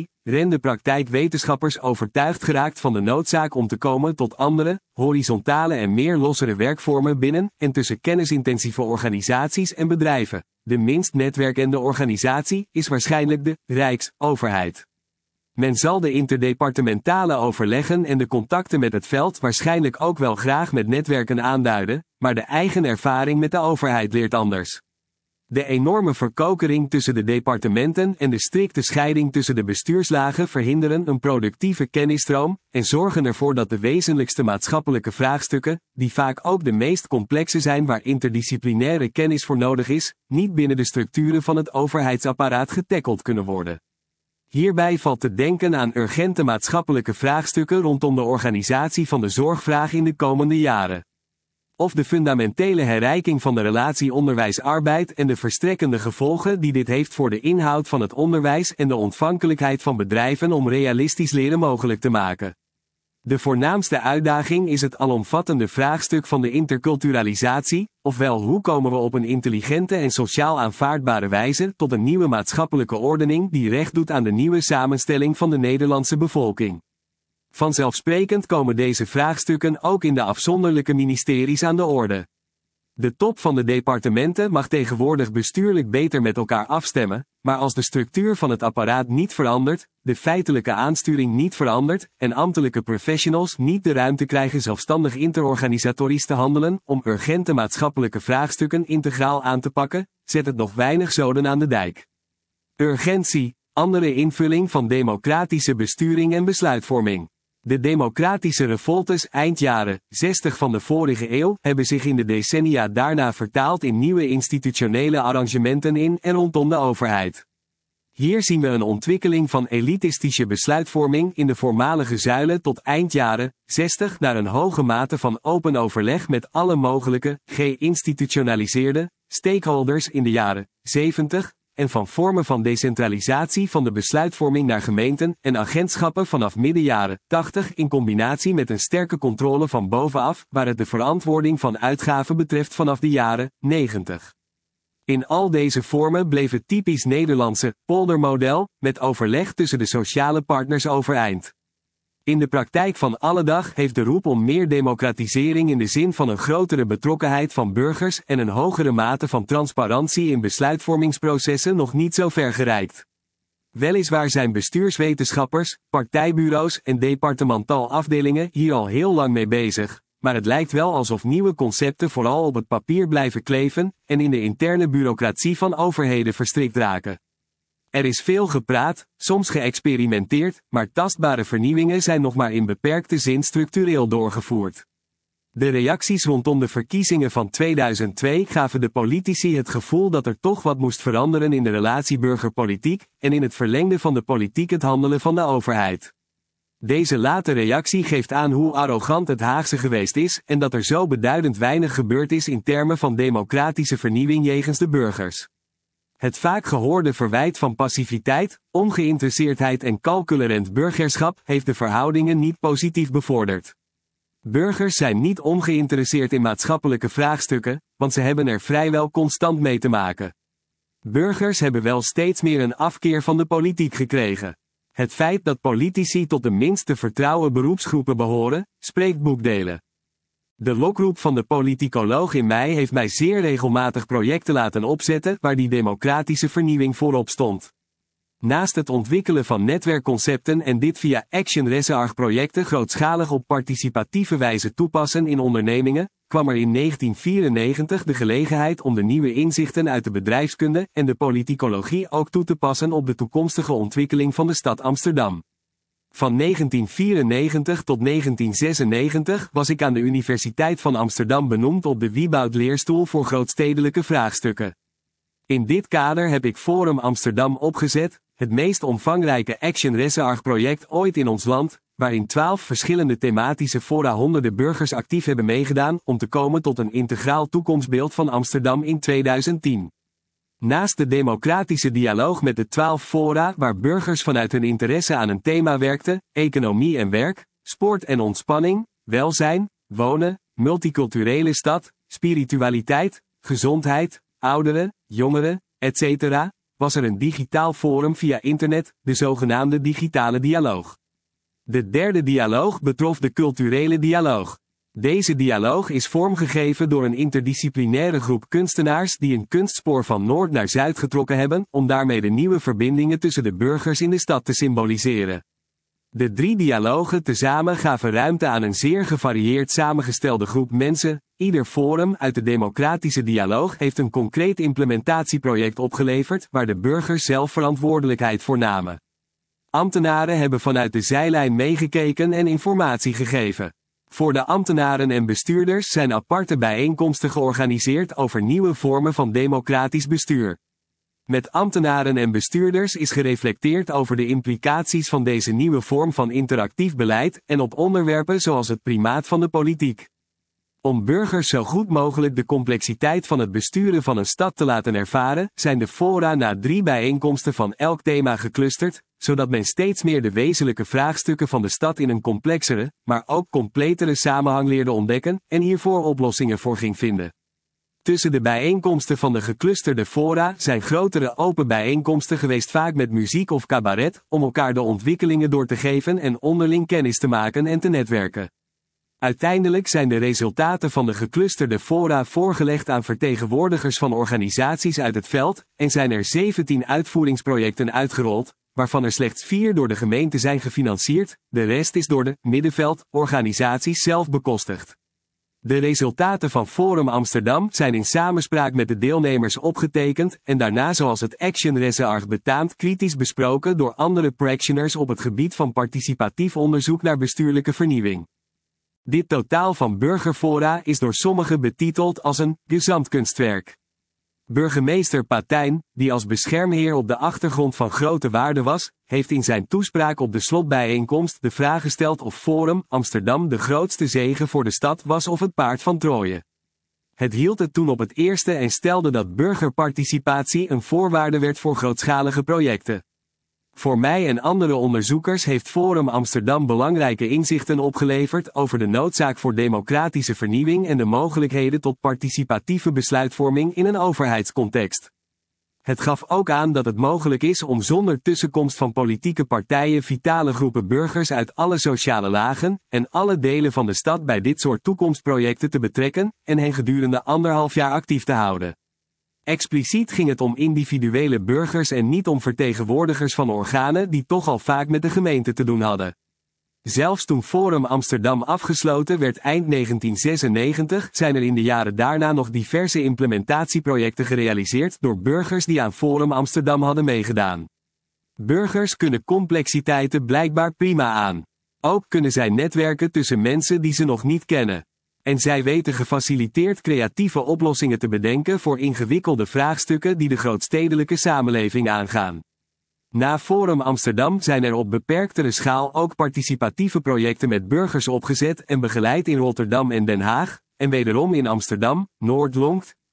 S1: opinie-rendepraktijkwetenschappers overtuigd geraakt van de noodzaak om te komen tot andere, horizontale en meer lossere werkvormen binnen en tussen kennisintensieve organisaties en bedrijven. De minst netwerkende organisatie is waarschijnlijk de Rijksoverheid. Men zal de interdepartementale overleggen en de contacten met het veld waarschijnlijk ook wel graag met netwerken aanduiden, maar de eigen ervaring met de overheid leert anders. De enorme verkokering tussen de departementen en de strikte scheiding tussen de bestuurslagen verhinderen een productieve kennisstroom en zorgen ervoor dat de wezenlijkste maatschappelijke vraagstukken, die vaak ook de meest complexe zijn waar interdisciplinaire kennis voor nodig is, niet binnen de structuren van het overheidsapparaat getackeld kunnen worden. Hierbij valt te denken aan urgente maatschappelijke vraagstukken rondom de organisatie van de zorgvraag in de komende jaren. Of de fundamentele herrijking van de relatie onderwijs-arbeid en de verstrekkende gevolgen die dit heeft voor de inhoud van het onderwijs en de ontvankelijkheid van bedrijven om realistisch leren mogelijk te maken. De voornaamste uitdaging is het alomvattende vraagstuk van de interculturalisatie, ofwel hoe komen we op een intelligente en sociaal aanvaardbare wijze tot een nieuwe maatschappelijke ordening die recht doet aan de nieuwe samenstelling van de Nederlandse bevolking. Vanzelfsprekend komen deze vraagstukken ook in de afzonderlijke ministeries aan de orde. De top van de departementen mag tegenwoordig bestuurlijk beter met elkaar afstemmen, maar als de structuur van het apparaat niet verandert, de feitelijke aansturing niet verandert en ambtelijke professionals niet de ruimte krijgen zelfstandig interorganisatorisch te handelen om urgente maatschappelijke vraagstukken integraal aan te pakken, zet het nog weinig zoden aan de dijk. Urgentie, andere invulling van democratische besturing en besluitvorming. De democratische revoltes eind jaren 60 van de vorige eeuw hebben zich in de decennia daarna vertaald in nieuwe institutionele arrangementen in en rondom de overheid. Hier zien we een ontwikkeling van elitistische besluitvorming in de voormalige zuilen tot eind jaren 60 naar een hoge mate van open overleg met alle mogelijke, geïnstitutionaliseerde, stakeholders in de jaren 70, en van vormen van decentralisatie van de besluitvorming naar gemeenten en agentschappen vanaf midden jaren 80 in combinatie met een sterke controle van bovenaf waar het de verantwoording van uitgaven betreft vanaf de jaren 90. In al deze vormen bleef het typisch Nederlandse poldermodel met overleg tussen de sociale partners overeind. In de praktijk van alledag heeft de roep om meer democratisering in de zin van een grotere betrokkenheid van burgers en een hogere mate van transparantie in besluitvormingsprocessen nog niet zo ver gereikt. Weliswaar zijn bestuurswetenschappers, partijbureaus en departemental afdelingen hier al heel lang mee bezig, maar het lijkt wel alsof nieuwe concepten vooral op het papier blijven kleven en in de interne bureaucratie van overheden verstrikt raken. Er is veel gepraat, soms geëxperimenteerd, maar tastbare vernieuwingen zijn nog maar in beperkte zin structureel doorgevoerd. De reacties rondom de verkiezingen van 2002 gaven de politici het gevoel dat er toch wat moest veranderen in de relatie burger-politiek en in het verlengde van de politiek het handelen van de overheid. Deze late reactie geeft aan hoe arrogant het Haagse geweest is en dat er zo beduidend weinig gebeurd is in termen van democratische vernieuwing jegens de burgers. Het vaak gehoorde verwijt van passiviteit, ongeïnteresseerdheid en calculerend burgerschap heeft de verhoudingen niet positief bevorderd. Burgers zijn niet ongeïnteresseerd in maatschappelijke vraagstukken, want ze hebben er vrijwel constant mee te maken. Burgers hebben wel steeds meer een afkeer van de politiek gekregen. Het feit dat politici tot de minst te vertrouwen beroepsgroepen behoren, spreekt boekdelen. De lokroep van de politicoloog in mij heeft mij zeer regelmatig projecten laten opzetten waar die democratische vernieuwing voorop stond. Naast het ontwikkelen van netwerkconcepten en dit via Action Research projecten grootschalig op participatieve wijze toepassen in ondernemingen, kwam er in 1994 de gelegenheid om de nieuwe inzichten uit de bedrijfskunde en de politicologie ook toe te passen op de toekomstige ontwikkeling van de stad Amsterdam. Van 1994 tot 1996 was ik aan de Universiteit van Amsterdam benoemd op de Wieboud-leerstoel voor grootstedelijke vraagstukken. In dit kader heb ik Forum Amsterdam opgezet, het meest omvangrijke Action Research project ooit in ons land, waarin 12 verschillende thematische fora honderden burgers actief hebben meegedaan om te komen tot een integraal toekomstbeeld van Amsterdam in 2010. Naast de democratische dialoog met de 12 fora waar burgers vanuit hun interesse aan een thema werkten, economie en werk, sport en ontspanning, welzijn, wonen, multiculturele stad, spiritualiteit, gezondheid, ouderen, jongeren, etc., was er een digitaal forum via internet, de zogenaamde digitale dialoog. De derde dialoog betrof de culturele dialoog. Deze dialoog is vormgegeven door een interdisciplinaire groep kunstenaars die een kunstspoor van noord naar zuid getrokken hebben om daarmee de nieuwe verbindingen tussen de burgers in de stad te symboliseren. De 3 dialogen tezamen gaven ruimte aan een zeer gevarieerd samengestelde groep mensen. Ieder forum uit de democratische dialoog heeft een concreet implementatieproject opgeleverd waar de burgers zelf verantwoordelijkheid voor namen. Ambtenaren hebben vanuit de zijlijn meegekeken en informatie gegeven. Voor de ambtenaren en bestuurders zijn aparte bijeenkomsten georganiseerd over nieuwe vormen van democratisch bestuur. Met ambtenaren en bestuurders is gereflecteerd over de implicaties van deze nieuwe vorm van interactief beleid en op onderwerpen zoals het primaat van de politiek. Om burgers zo goed mogelijk de complexiteit van het besturen van een stad te laten ervaren, zijn de fora na 3 bijeenkomsten van elk thema geclusterd, zodat men steeds meer de wezenlijke vraagstukken van de stad in een complexere, maar ook completere samenhang leerde ontdekken en hiervoor oplossingen voor ging vinden. Tussen de bijeenkomsten van de geclusterde fora zijn grotere open bijeenkomsten geweest, vaak met muziek of cabaret, om elkaar de ontwikkelingen door te geven en onderling kennis te maken en te netwerken. Uiteindelijk zijn de resultaten van de geclusterde fora voorgelegd aan vertegenwoordigers van organisaties uit het veld, en zijn er 17 uitvoeringsprojecten uitgerold, waarvan er slechts 4 door de gemeente zijn gefinancierd, de rest is door de middenveldorganisaties zelf bekostigd. De resultaten van Forum Amsterdam zijn in samenspraak met de deelnemers opgetekend en daarna, zoals het Action Research betaamt, kritisch besproken door andere practitioners op het gebied van participatief onderzoek naar bestuurlijke vernieuwing. Dit totaal van burgerfora is door sommigen betiteld als een gezamtkunstwerk. Burgemeester Patijn, die als beschermheer op de achtergrond van grote waarde was, heeft in zijn toespraak op de slotbijeenkomst de vraag gesteld of Forum Amsterdam de grootste zege voor de stad was of het paard van Troje. Het hield het toen op het eerste en stelde dat burgerparticipatie een voorwaarde werd voor grootschalige projecten. Voor mij en andere onderzoekers heeft Forum Amsterdam belangrijke inzichten opgeleverd over de noodzaak voor democratische vernieuwing en de mogelijkheden tot participatieve besluitvorming in een overheidscontext. Het gaf ook aan dat het mogelijk is om zonder tussenkomst van politieke partijen vitale groepen burgers uit alle sociale lagen en alle delen van de stad bij dit soort toekomstprojecten te betrekken en hen gedurende 1,5 jaar actief te houden. Expliciet ging het om individuele burgers en niet om vertegenwoordigers van organen die toch al vaak met de gemeente te doen hadden. Zelfs toen Forum Amsterdam afgesloten werd eind 1996, zijn er in de jaren daarna nog diverse implementatieprojecten gerealiseerd door burgers die aan Forum Amsterdam hadden meegedaan. Burgers kunnen complexiteiten blijkbaar prima aan. Ook kunnen zij netwerken tussen mensen die ze nog niet kennen. En zij weten gefaciliteerd creatieve oplossingen te bedenken voor ingewikkelde vraagstukken die de grootstedelijke samenleving aangaan. Na Forum Amsterdam zijn er op beperktere schaal ook participatieve projecten met burgers opgezet en begeleid in Rotterdam en Den Haag, en wederom in Amsterdam, Noordlonkt,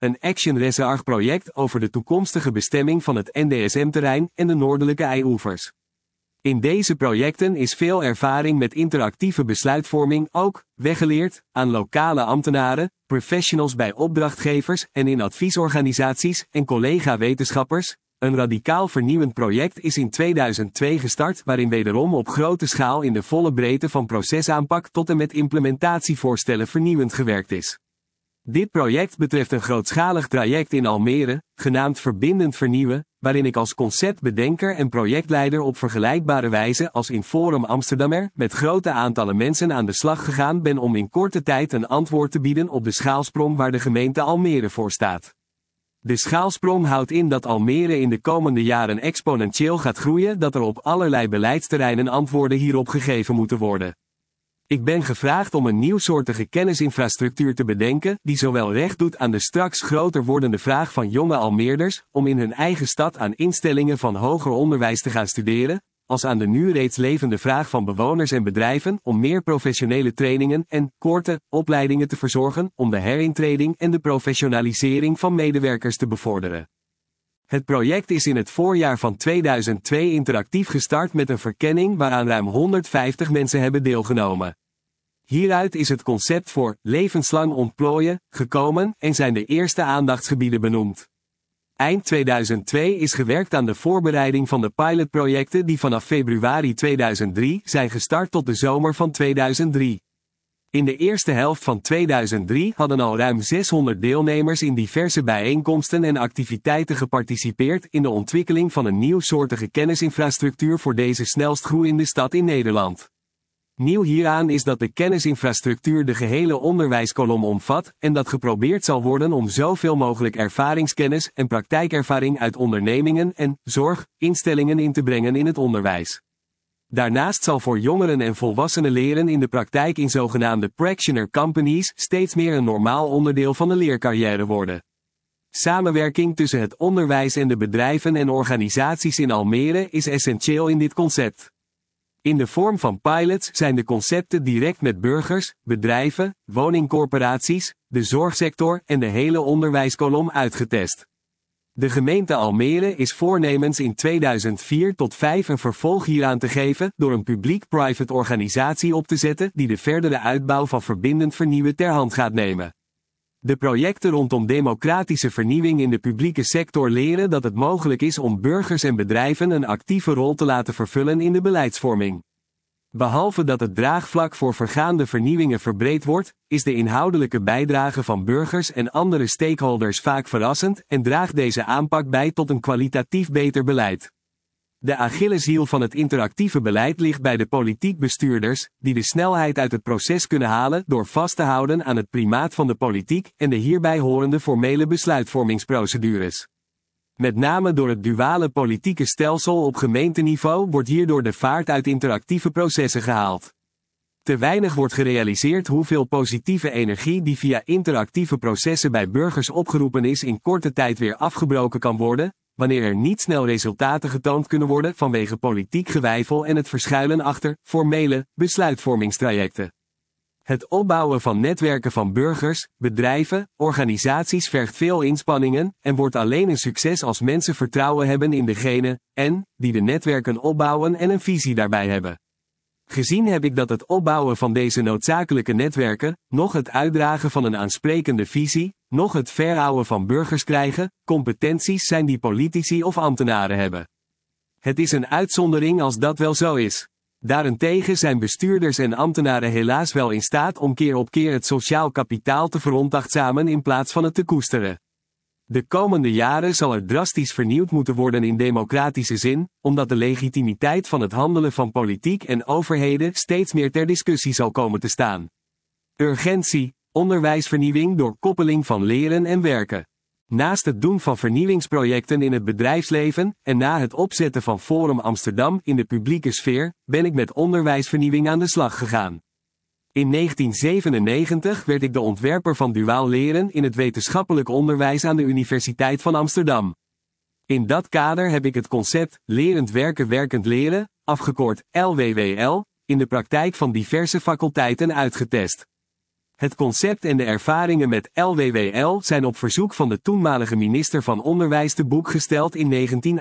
S1: een Action Reserve project over de toekomstige bestemming van het NDSM-terrein en de noordelijke IJoevers. In deze projecten is veel ervaring met interactieve besluitvorming ook weggeleerd aan lokale ambtenaren, professionals bij opdrachtgevers en in adviesorganisaties en collega-wetenschappers. Een radicaal vernieuwend project is in 2002 gestart waarin wederom op grote schaal in de volle breedte van procesaanpak tot en met implementatievoorstellen vernieuwend gewerkt is. Dit project betreft een grootschalig traject in Almere, genaamd Verbindend Vernieuwen, waarin ik als conceptbedenker en projectleider op vergelijkbare wijze als in Forum Amsterdam met grote aantallen mensen aan de slag gegaan ben om in korte tijd een antwoord te bieden op de schaalsprong waar de gemeente Almere voor staat. De schaalsprong houdt in dat Almere in de komende jaren exponentieel gaat groeien, dat er op allerlei beleidsterreinen antwoorden hierop gegeven moeten worden. Ik ben gevraagd om een nieuwsoortige kennisinfrastructuur te bedenken die zowel recht doet aan de straks groter wordende vraag van jonge Almeerders om in hun eigen stad aan instellingen van hoger onderwijs te gaan studeren, als aan de nu reeds levende vraag van bewoners en bedrijven om meer professionele trainingen en korte opleidingen te verzorgen om de herintreding en de professionalisering van medewerkers te bevorderen. Het project is in het voorjaar van 2002 interactief gestart met een verkenning waaraan ruim 150 mensen hebben deelgenomen. Hieruit is het concept voor levenslang ontplooien gekomen en zijn de eerste aandachtsgebieden benoemd. Eind 2002 is gewerkt aan de voorbereiding van de pilotprojecten die vanaf februari 2003 zijn gestart tot de zomer van 2003. In de eerste helft van 2003 hadden al ruim 600 deelnemers in diverse bijeenkomsten en activiteiten geparticipeerd in de ontwikkeling van een nieuwsoortige kennisinfrastructuur voor deze snelst groeiende stad in Nederland. Nieuw hieraan is dat de kennisinfrastructuur de gehele onderwijskolom omvat en dat geprobeerd zal worden om zoveel mogelijk ervaringskennis en praktijkervaring uit ondernemingen en zorginstellingen in te brengen in het onderwijs. Daarnaast zal voor jongeren en volwassenen leren in de praktijk in zogenaamde practitioner companies steeds meer een normaal onderdeel van de leercarrière worden. Samenwerking tussen het onderwijs en de bedrijven en organisaties in Almere is essentieel in dit concept. In de vorm van pilots zijn de concepten direct met burgers, bedrijven, woningcorporaties, de zorgsector en de hele onderwijskolom uitgetest. De gemeente Almere is voornemens in 2004 tot 2005 een vervolg hieraan te geven door een publiek-private organisatie op te zetten die de verdere uitbouw van verbindend vernieuwen ter hand gaat nemen. De projecten rondom democratische vernieuwing in de publieke sector leren dat het mogelijk is om burgers en bedrijven een actieve rol te laten vervullen in de beleidsvorming. Behalve dat het draagvlak voor vergaande vernieuwingen verbreed wordt, is de inhoudelijke bijdrage van burgers en andere stakeholders vaak verrassend en draagt deze aanpak bij tot een kwalitatief beter beleid. De Achilleshiel van het interactieve beleid ligt bij de politiek bestuurders, die de snelheid uit het proces kunnen halen door vast te houden aan het primaat van de politiek en de hierbij horende formele besluitvormingsprocedures. Met name door het duale politieke stelsel op gemeenteniveau wordt hierdoor de vaart uit interactieve processen gehaald. Te weinig wordt gerealiseerd hoeveel positieve energie die via interactieve processen bij burgers opgeroepen is in korte tijd weer afgebroken kan worden, wanneer er niet snel resultaten getoond kunnen worden vanwege politiek geweifel en het verschuilen achter formele besluitvormingstrajecten. Het opbouwen van netwerken van burgers, bedrijven, organisaties vergt veel inspanningen en wordt alleen een succes als mensen vertrouwen hebben in degene die de netwerken opbouwen en een visie daarbij hebben. Gezien heb ik dat het opbouwen van deze noodzakelijke netwerken, nog het uitdragen van een aansprekende visie, nog het verhouden van burgers krijgen, competenties zijn die politici of ambtenaren hebben. Het is een uitzondering als dat wel zo is. Daarentegen zijn bestuurders en ambtenaren helaas wel in staat om keer op keer het sociaal kapitaal te veronachtzamen in plaats van het te koesteren. De komende jaren zal er drastisch vernieuwd moeten worden in democratische zin, omdat de legitimiteit van het handelen van politiek en overheden steeds meer ter discussie zal komen te staan. Urgentie, onderwijsvernieuwing door koppeling van leren en werken. Naast het doen van vernieuwingsprojecten in het bedrijfsleven en na het opzetten van Forum Amsterdam in de publieke sfeer, ben ik met onderwijsvernieuwing aan de slag gegaan. In 1997 werd ik de ontwerper van duaal leren in het wetenschappelijk onderwijs aan de Universiteit van Amsterdam. In dat kader heb ik het concept lerend werken werkend leren, afgekort LWWL, in de praktijk van diverse faculteiten uitgetest. Het concept en de ervaringen met LWWL zijn op verzoek van de toenmalige minister van Onderwijs te boek gesteld in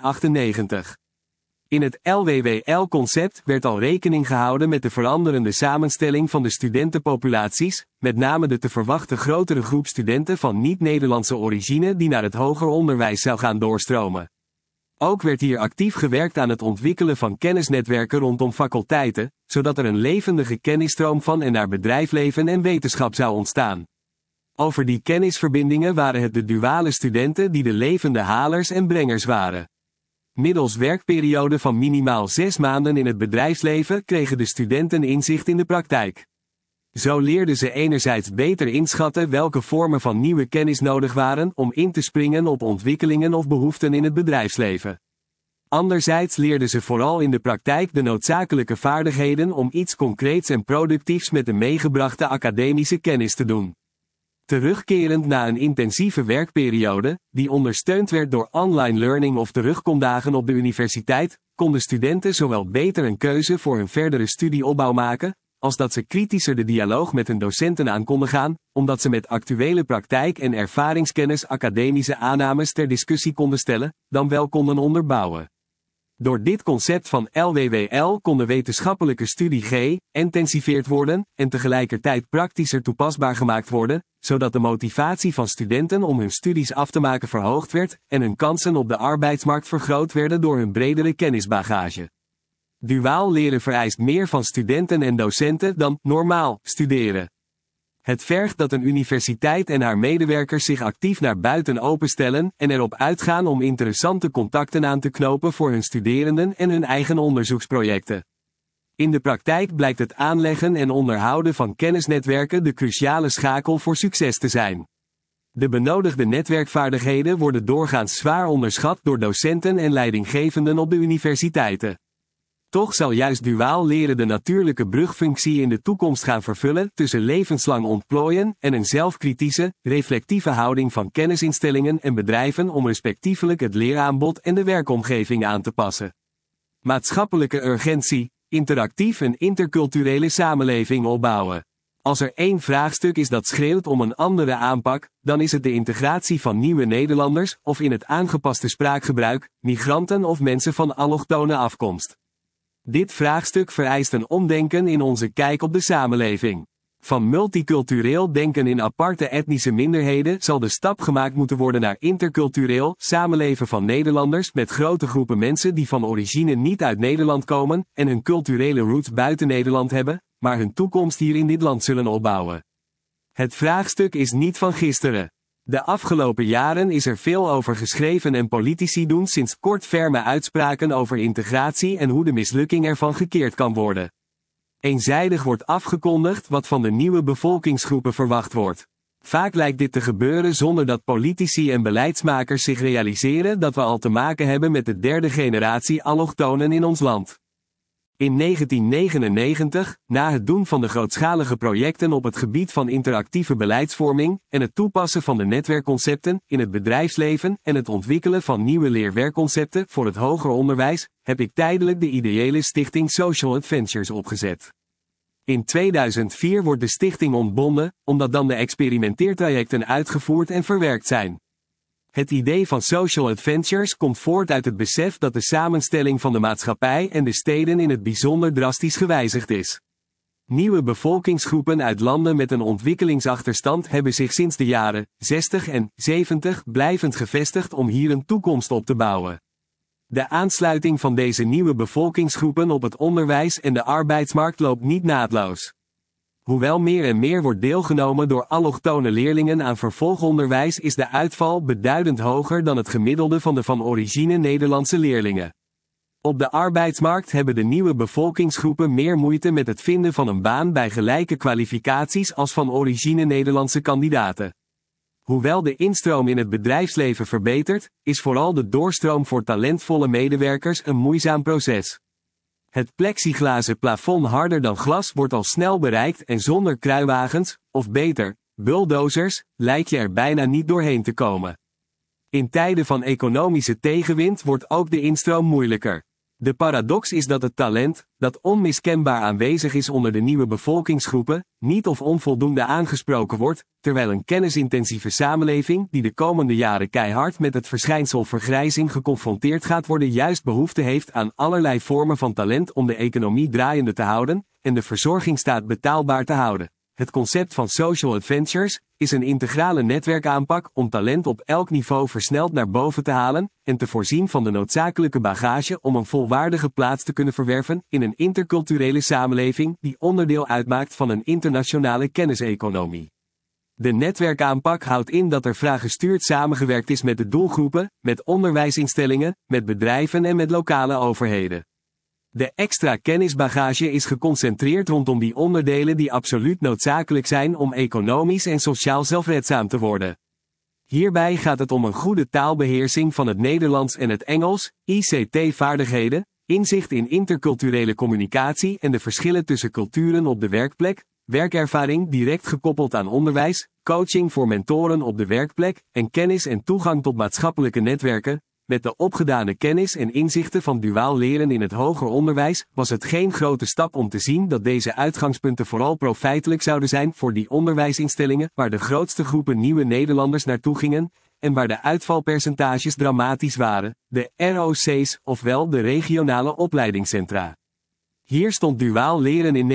S1: 1998. In het LWWL-concept werd al rekening gehouden met de veranderende samenstelling van de studentenpopulaties, met name de te verwachten grotere groep studenten van niet-Nederlandse origine die naar het hoger onderwijs zou gaan doorstromen. Ook werd hier actief gewerkt aan het ontwikkelen van kennisnetwerken rondom faculteiten, zodat er een levendige kennisstroom van en naar bedrijfsleven en wetenschap zou ontstaan. Over die kennisverbindingen waren het de duale studenten die de levende halers en brengers waren. Middels werkperiode van minimaal 6 maanden in het bedrijfsleven kregen de studenten inzicht in de praktijk. Zo leerden ze enerzijds beter inschatten welke vormen van nieuwe kennis nodig waren om in te springen op ontwikkelingen of behoeften in het bedrijfsleven. Anderzijds leerden ze vooral in de praktijk de noodzakelijke vaardigheden om iets concreets en productiefs met de meegebrachte academische kennis te doen. Terugkerend na een intensieve werkperiode, die ondersteund werd door online learning of terugkomdagen op de universiteit, konden studenten zowel beter een keuze voor hun verdere studieopbouw maken, als dat ze kritischer de dialoog met hun docenten aan konden gaan, omdat ze met actuele praktijk en ervaringskennis academische aannames ter discussie konden stellen, dan wel konden onderbouwen. Door dit concept van LWWL kon de wetenschappelijke studie geïntensiveerd worden en tegelijkertijd praktischer toepasbaar gemaakt worden, zodat de motivatie van studenten om hun studies af te maken verhoogd werd en hun kansen op de arbeidsmarkt vergroot werden door hun bredere kennisbagage. Duaal leren vereist meer van studenten en docenten dan normaal studeren. Het vergt dat een universiteit en haar medewerkers zich actief naar buiten openstellen en erop uitgaan om interessante contacten aan te knopen voor hun studerenden en hun eigen onderzoeksprojecten. In de praktijk blijkt het aanleggen en onderhouden van kennisnetwerken de cruciale schakel voor succes te zijn. De benodigde netwerkvaardigheden worden doorgaans zwaar onderschat door docenten en leidinggevenden op de universiteiten. Toch zal juist duaal leren de natuurlijke brugfunctie in de toekomst gaan vervullen tussen levenslang ontplooien en een zelfkritische, reflectieve houding van kennisinstellingen en bedrijven om respectievelijk het leeraanbod en de werkomgeving aan te passen. Maatschappelijke urgentie, interactief en interculturele samenleving opbouwen. Als er één vraagstuk is dat schreeuwt om een andere aanpak, dan is het de integratie van nieuwe Nederlanders of in het aangepaste spraakgebruik, migranten of mensen van allochtone afkomst. Dit vraagstuk vereist een omdenken in onze kijk op de samenleving. Van multicultureel denken in aparte etnische minderheden zal de stap gemaakt moeten worden naar intercultureel samenleven van Nederlanders met grote groepen mensen die van origine niet uit Nederland komen en hun culturele roots buiten Nederland hebben, maar hun toekomst hier in dit land zullen opbouwen. Het vraagstuk is niet van gisteren. De afgelopen jaren is er veel over geschreven en politici doen sinds kort ferme uitspraken over integratie en hoe de mislukking ervan gekeerd kan worden. Eenzijdig wordt afgekondigd wat van de nieuwe bevolkingsgroepen verwacht wordt. Vaak lijkt dit te gebeuren zonder dat politici en beleidsmakers zich realiseren dat we al te maken hebben met de derde generatie allochtonen in ons land. In 1999, na het doen van de grootschalige projecten op het gebied van interactieve beleidsvorming en het toepassen van de netwerkconcepten in het bedrijfsleven en het ontwikkelen van nieuwe leerwerkconcepten voor het hoger onderwijs, heb ik tijdelijk de ideële stichting Social Adventures opgezet. In 2004 wordt de stichting ontbonden, omdat dan de experimenteertrajecten uitgevoerd en verwerkt zijn. Het idee van Social Adventures komt voort uit het besef dat de samenstelling van de maatschappij en de steden in het bijzonder drastisch gewijzigd is. Nieuwe bevolkingsgroepen uit landen met een ontwikkelingsachterstand hebben zich sinds de jaren 60 en 70 blijvend gevestigd om hier een toekomst op te bouwen. De aansluiting van deze nieuwe bevolkingsgroepen op het onderwijs en de arbeidsmarkt loopt niet naadloos. Hoewel meer en meer wordt deelgenomen door allochtone leerlingen aan vervolgonderwijs is de uitval beduidend hoger dan het gemiddelde van de van origine Nederlandse leerlingen. Op de arbeidsmarkt hebben de nieuwe bevolkingsgroepen meer moeite met het vinden van een baan bij gelijke kwalificaties als van origine Nederlandse kandidaten. Hoewel de instroom in het bedrijfsleven verbetert, is vooral de doorstroom voor talentvolle medewerkers een moeizaam proces. Het plexiglazen plafond harder dan glas wordt al snel bereikt en zonder kruiwagens, of beter, bulldozers, lijkt je er bijna niet doorheen te komen. In tijden van economische tegenwind wordt ook de instroom moeilijker. De paradox is dat het talent, dat onmiskenbaar aanwezig is onder de nieuwe bevolkingsgroepen, niet of onvoldoende aangesproken wordt, terwijl een kennisintensieve samenleving die de komende jaren keihard met het verschijnsel vergrijzing geconfronteerd gaat worden juist behoefte heeft aan allerlei vormen van talent om de economie draaiende te houden en de verzorgingsstaat betaalbaar te houden. Het concept van social adventures is een integrale netwerkaanpak om talent op elk niveau versneld naar boven te halen en te voorzien van de noodzakelijke bagage om een volwaardige plaats te kunnen verwerven in een interculturele samenleving die onderdeel uitmaakt van een internationale kenniseconomie. De netwerkaanpak houdt in dat er vraaggestuurd samengewerkt is met de doelgroepen, met onderwijsinstellingen, met bedrijven en met lokale overheden. De extra kennisbagage is geconcentreerd rondom die onderdelen die absoluut noodzakelijk zijn om economisch en sociaal zelfredzaam te worden. Hierbij gaat het om een goede taalbeheersing van het Nederlands en het Engels, ICT-vaardigheden, inzicht in interculturele communicatie en de verschillen tussen culturen op de werkplek, werkervaring direct gekoppeld aan onderwijs, coaching voor mentoren op de werkplek en kennis en toegang tot maatschappelijke netwerken. Met de opgedane kennis en inzichten van duaal leren in het hoger onderwijs was het geen grote stap om te zien dat deze uitgangspunten vooral profijtelijk zouden zijn voor die onderwijsinstellingen waar de grootste groepen nieuwe Nederlanders naartoe gingen en waar de uitvalpercentages dramatisch waren, de ROC's, ofwel de regionale opleidingscentra. Hier stond duaal leren in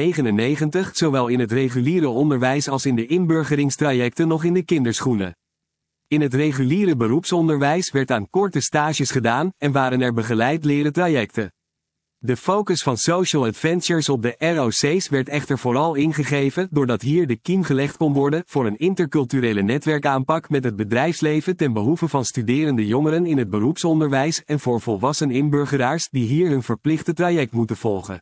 S1: 1999 zowel in het reguliere onderwijs als in de inburgeringstrajecten nog in de kinderschoenen. In het reguliere beroepsonderwijs werd aan korte stages gedaan en waren er begeleid leren trajecten. De focus van social adventures op de ROC's werd echter vooral ingegeven doordat hier de kiem gelegd kon worden voor een interculturele netwerkaanpak met het bedrijfsleven ten behoeve van studerende jongeren in het beroepsonderwijs en voor volwassen inburgeraars die hier hun verplichte traject moeten volgen.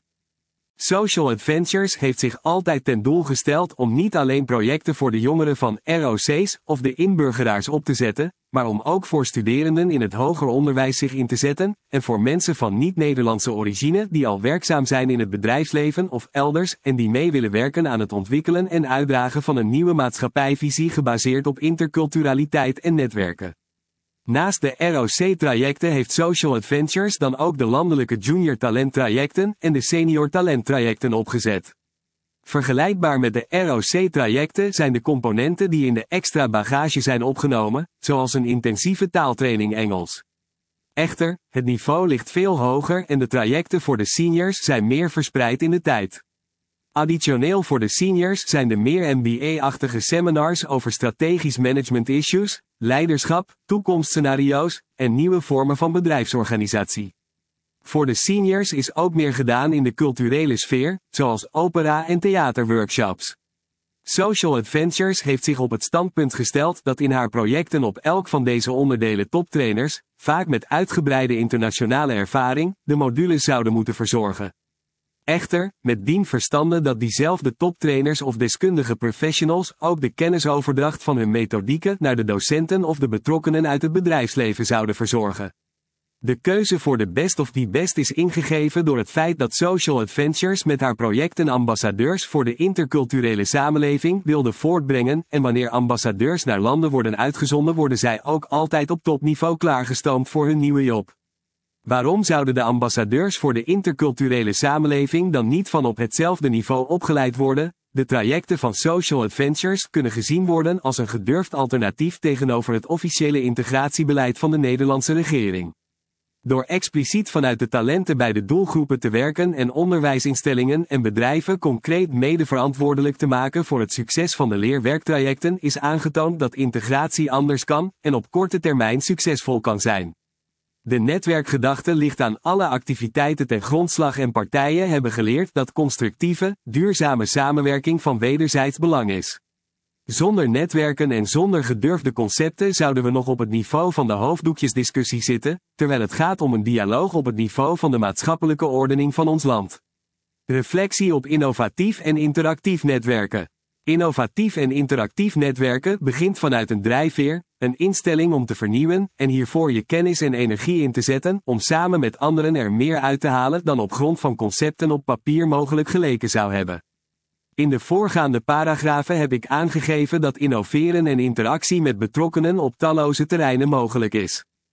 S1: Social Adventures heeft zich altijd ten doel gesteld om niet alleen projecten voor de jongeren van ROC's of de inburgeraars op te zetten, maar om ook voor studerenden in het hoger onderwijs zich in te zetten, en voor mensen van niet-Nederlandse origine die al werkzaam zijn in het bedrijfsleven of elders en die mee willen werken aan het ontwikkelen en uitdragen van een nieuwe maatschappijvisie gebaseerd op interculturaliteit en netwerken. Naast de ROC-trajecten heeft Social Adventures dan ook de landelijke junior talenttrajecten en de senior talenttrajecten opgezet. Vergelijkbaar met de ROC-trajecten zijn de componenten die in de extra bagage zijn opgenomen, zoals een intensieve taaltraining Engels. Echter, het niveau ligt veel hoger en de trajecten voor de seniors zijn meer verspreid in de tijd. Additioneel voor de seniors zijn de meer MBA-achtige seminars over strategisch management issues, leiderschap, toekomstscenario's en nieuwe vormen van bedrijfsorganisatie. Voor de seniors is ook meer gedaan in de culturele sfeer, zoals opera- en theaterworkshops. Social Adventures heeft zich op het standpunt gesteld dat in haar projecten op elk van deze onderdelen toptrainers, vaak met uitgebreide internationale ervaring, de modules zouden moeten verzorgen. Echter, met dien verstande dat diezelfde toptrainers of deskundige professionals ook de kennisoverdracht van hun methodieken naar de docenten of de betrokkenen uit het bedrijfsleven zouden verzorgen. De keuze voor de best of the best is ingegeven door het feit dat Social Adventures met haar projecten ambassadeurs voor de interculturele samenleving wilde voortbrengen en wanneer ambassadeurs naar landen worden uitgezonden worden zij ook altijd op topniveau klaargestoomd voor hun nieuwe job. Waarom zouden de ambassadeurs voor de interculturele samenleving dan niet van op hetzelfde niveau opgeleid worden? De trajecten van Social Adventures kunnen gezien worden als een gedurfd alternatief tegenover het officiële integratiebeleid van de Nederlandse regering. Door expliciet vanuit de talenten bij de doelgroepen te werken en onderwijsinstellingen en bedrijven concreet medeverantwoordelijk te maken voor het succes van de leer-werktrajecten is aangetoond dat integratie anders kan en op korte termijn succesvol kan zijn. De netwerkgedachte ligt aan alle activiteiten ten grondslag en partijen hebben geleerd dat constructieve, duurzame samenwerking van wederzijds belang is. Zonder netwerken en zonder gedurfde concepten zouden we nog op het niveau van de hoofddoekjesdiscussie zitten, terwijl het gaat om een dialoog op het niveau van de maatschappelijke ordening van ons land. Reflectie op innovatief en interactief netwerken. Innovatief en interactief netwerken begint vanuit een drijfveer, een instelling om te vernieuwen en hiervoor je kennis en energie in te zetten om samen met anderen er meer uit te halen dan op grond van concepten op papier mogelijk geleken zou hebben. In de voorgaande paragrafen heb ik aangegeven dat innoveren en interactie met betrokkenen op talloze terreinen mogelijk is.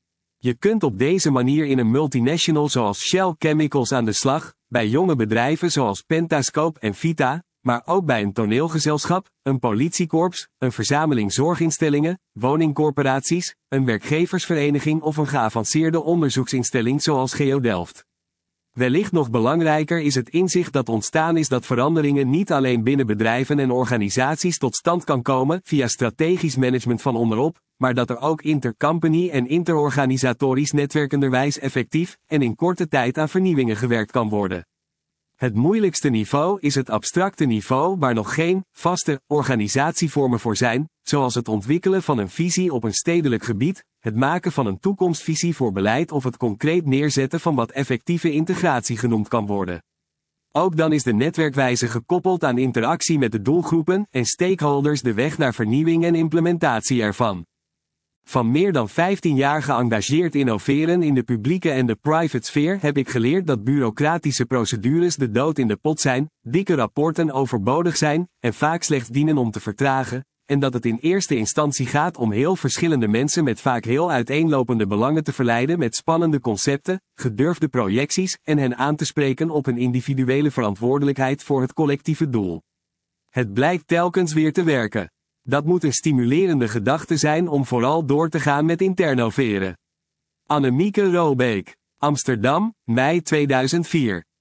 S1: Je kunt op deze manier in een multinational zoals Shell Chemicals aan de slag, bij jonge bedrijven zoals Pentascope en Vita, maar ook bij een toneelgezelschap, een politiekorps, een verzameling zorginstellingen, woningcorporaties, een werkgeversvereniging of een geavanceerde onderzoeksinstelling zoals GeoDelft. Wellicht nog belangrijker is het inzicht dat ontstaan is dat veranderingen niet alleen binnen bedrijven en organisaties tot stand kan komen via strategisch management van onderop, maar dat er ook intercompany en interorganisatorisch netwerkenderwijs effectief en in korte tijd aan vernieuwingen gewerkt kan worden. Het moeilijkste niveau is het abstracte niveau waar nog geen vaste organisatievormen voor zijn, zoals het ontwikkelen van een visie op een stedelijk gebied, het maken van een toekomstvisie voor beleid of het concreet neerzetten van wat effectieve integratie genoemd kan worden. Ook dan is de netwerkwijze gekoppeld aan interactie met de doelgroepen en stakeholders de weg naar vernieuwing en implementatie ervan. Van meer dan 15 jaar geëngageerd innoveren in de publieke en de private sfeer heb ik geleerd dat bureaucratische procedures de dood in de pot zijn, dikke rapporten overbodig zijn en vaak slechts dienen om te vertragen, en dat het in eerste instantie gaat om heel verschillende mensen met vaak heel uiteenlopende belangen te verleiden met spannende concepten, gedurfde projecties en hen aan te spreken op een individuele verantwoordelijkheid voor het collectieve doel. Het blijkt telkens weer te werken. Dat moet een stimulerende gedachte zijn om vooral door te gaan met internoveren. Annemieke Robeek, Amsterdam, mei 2004.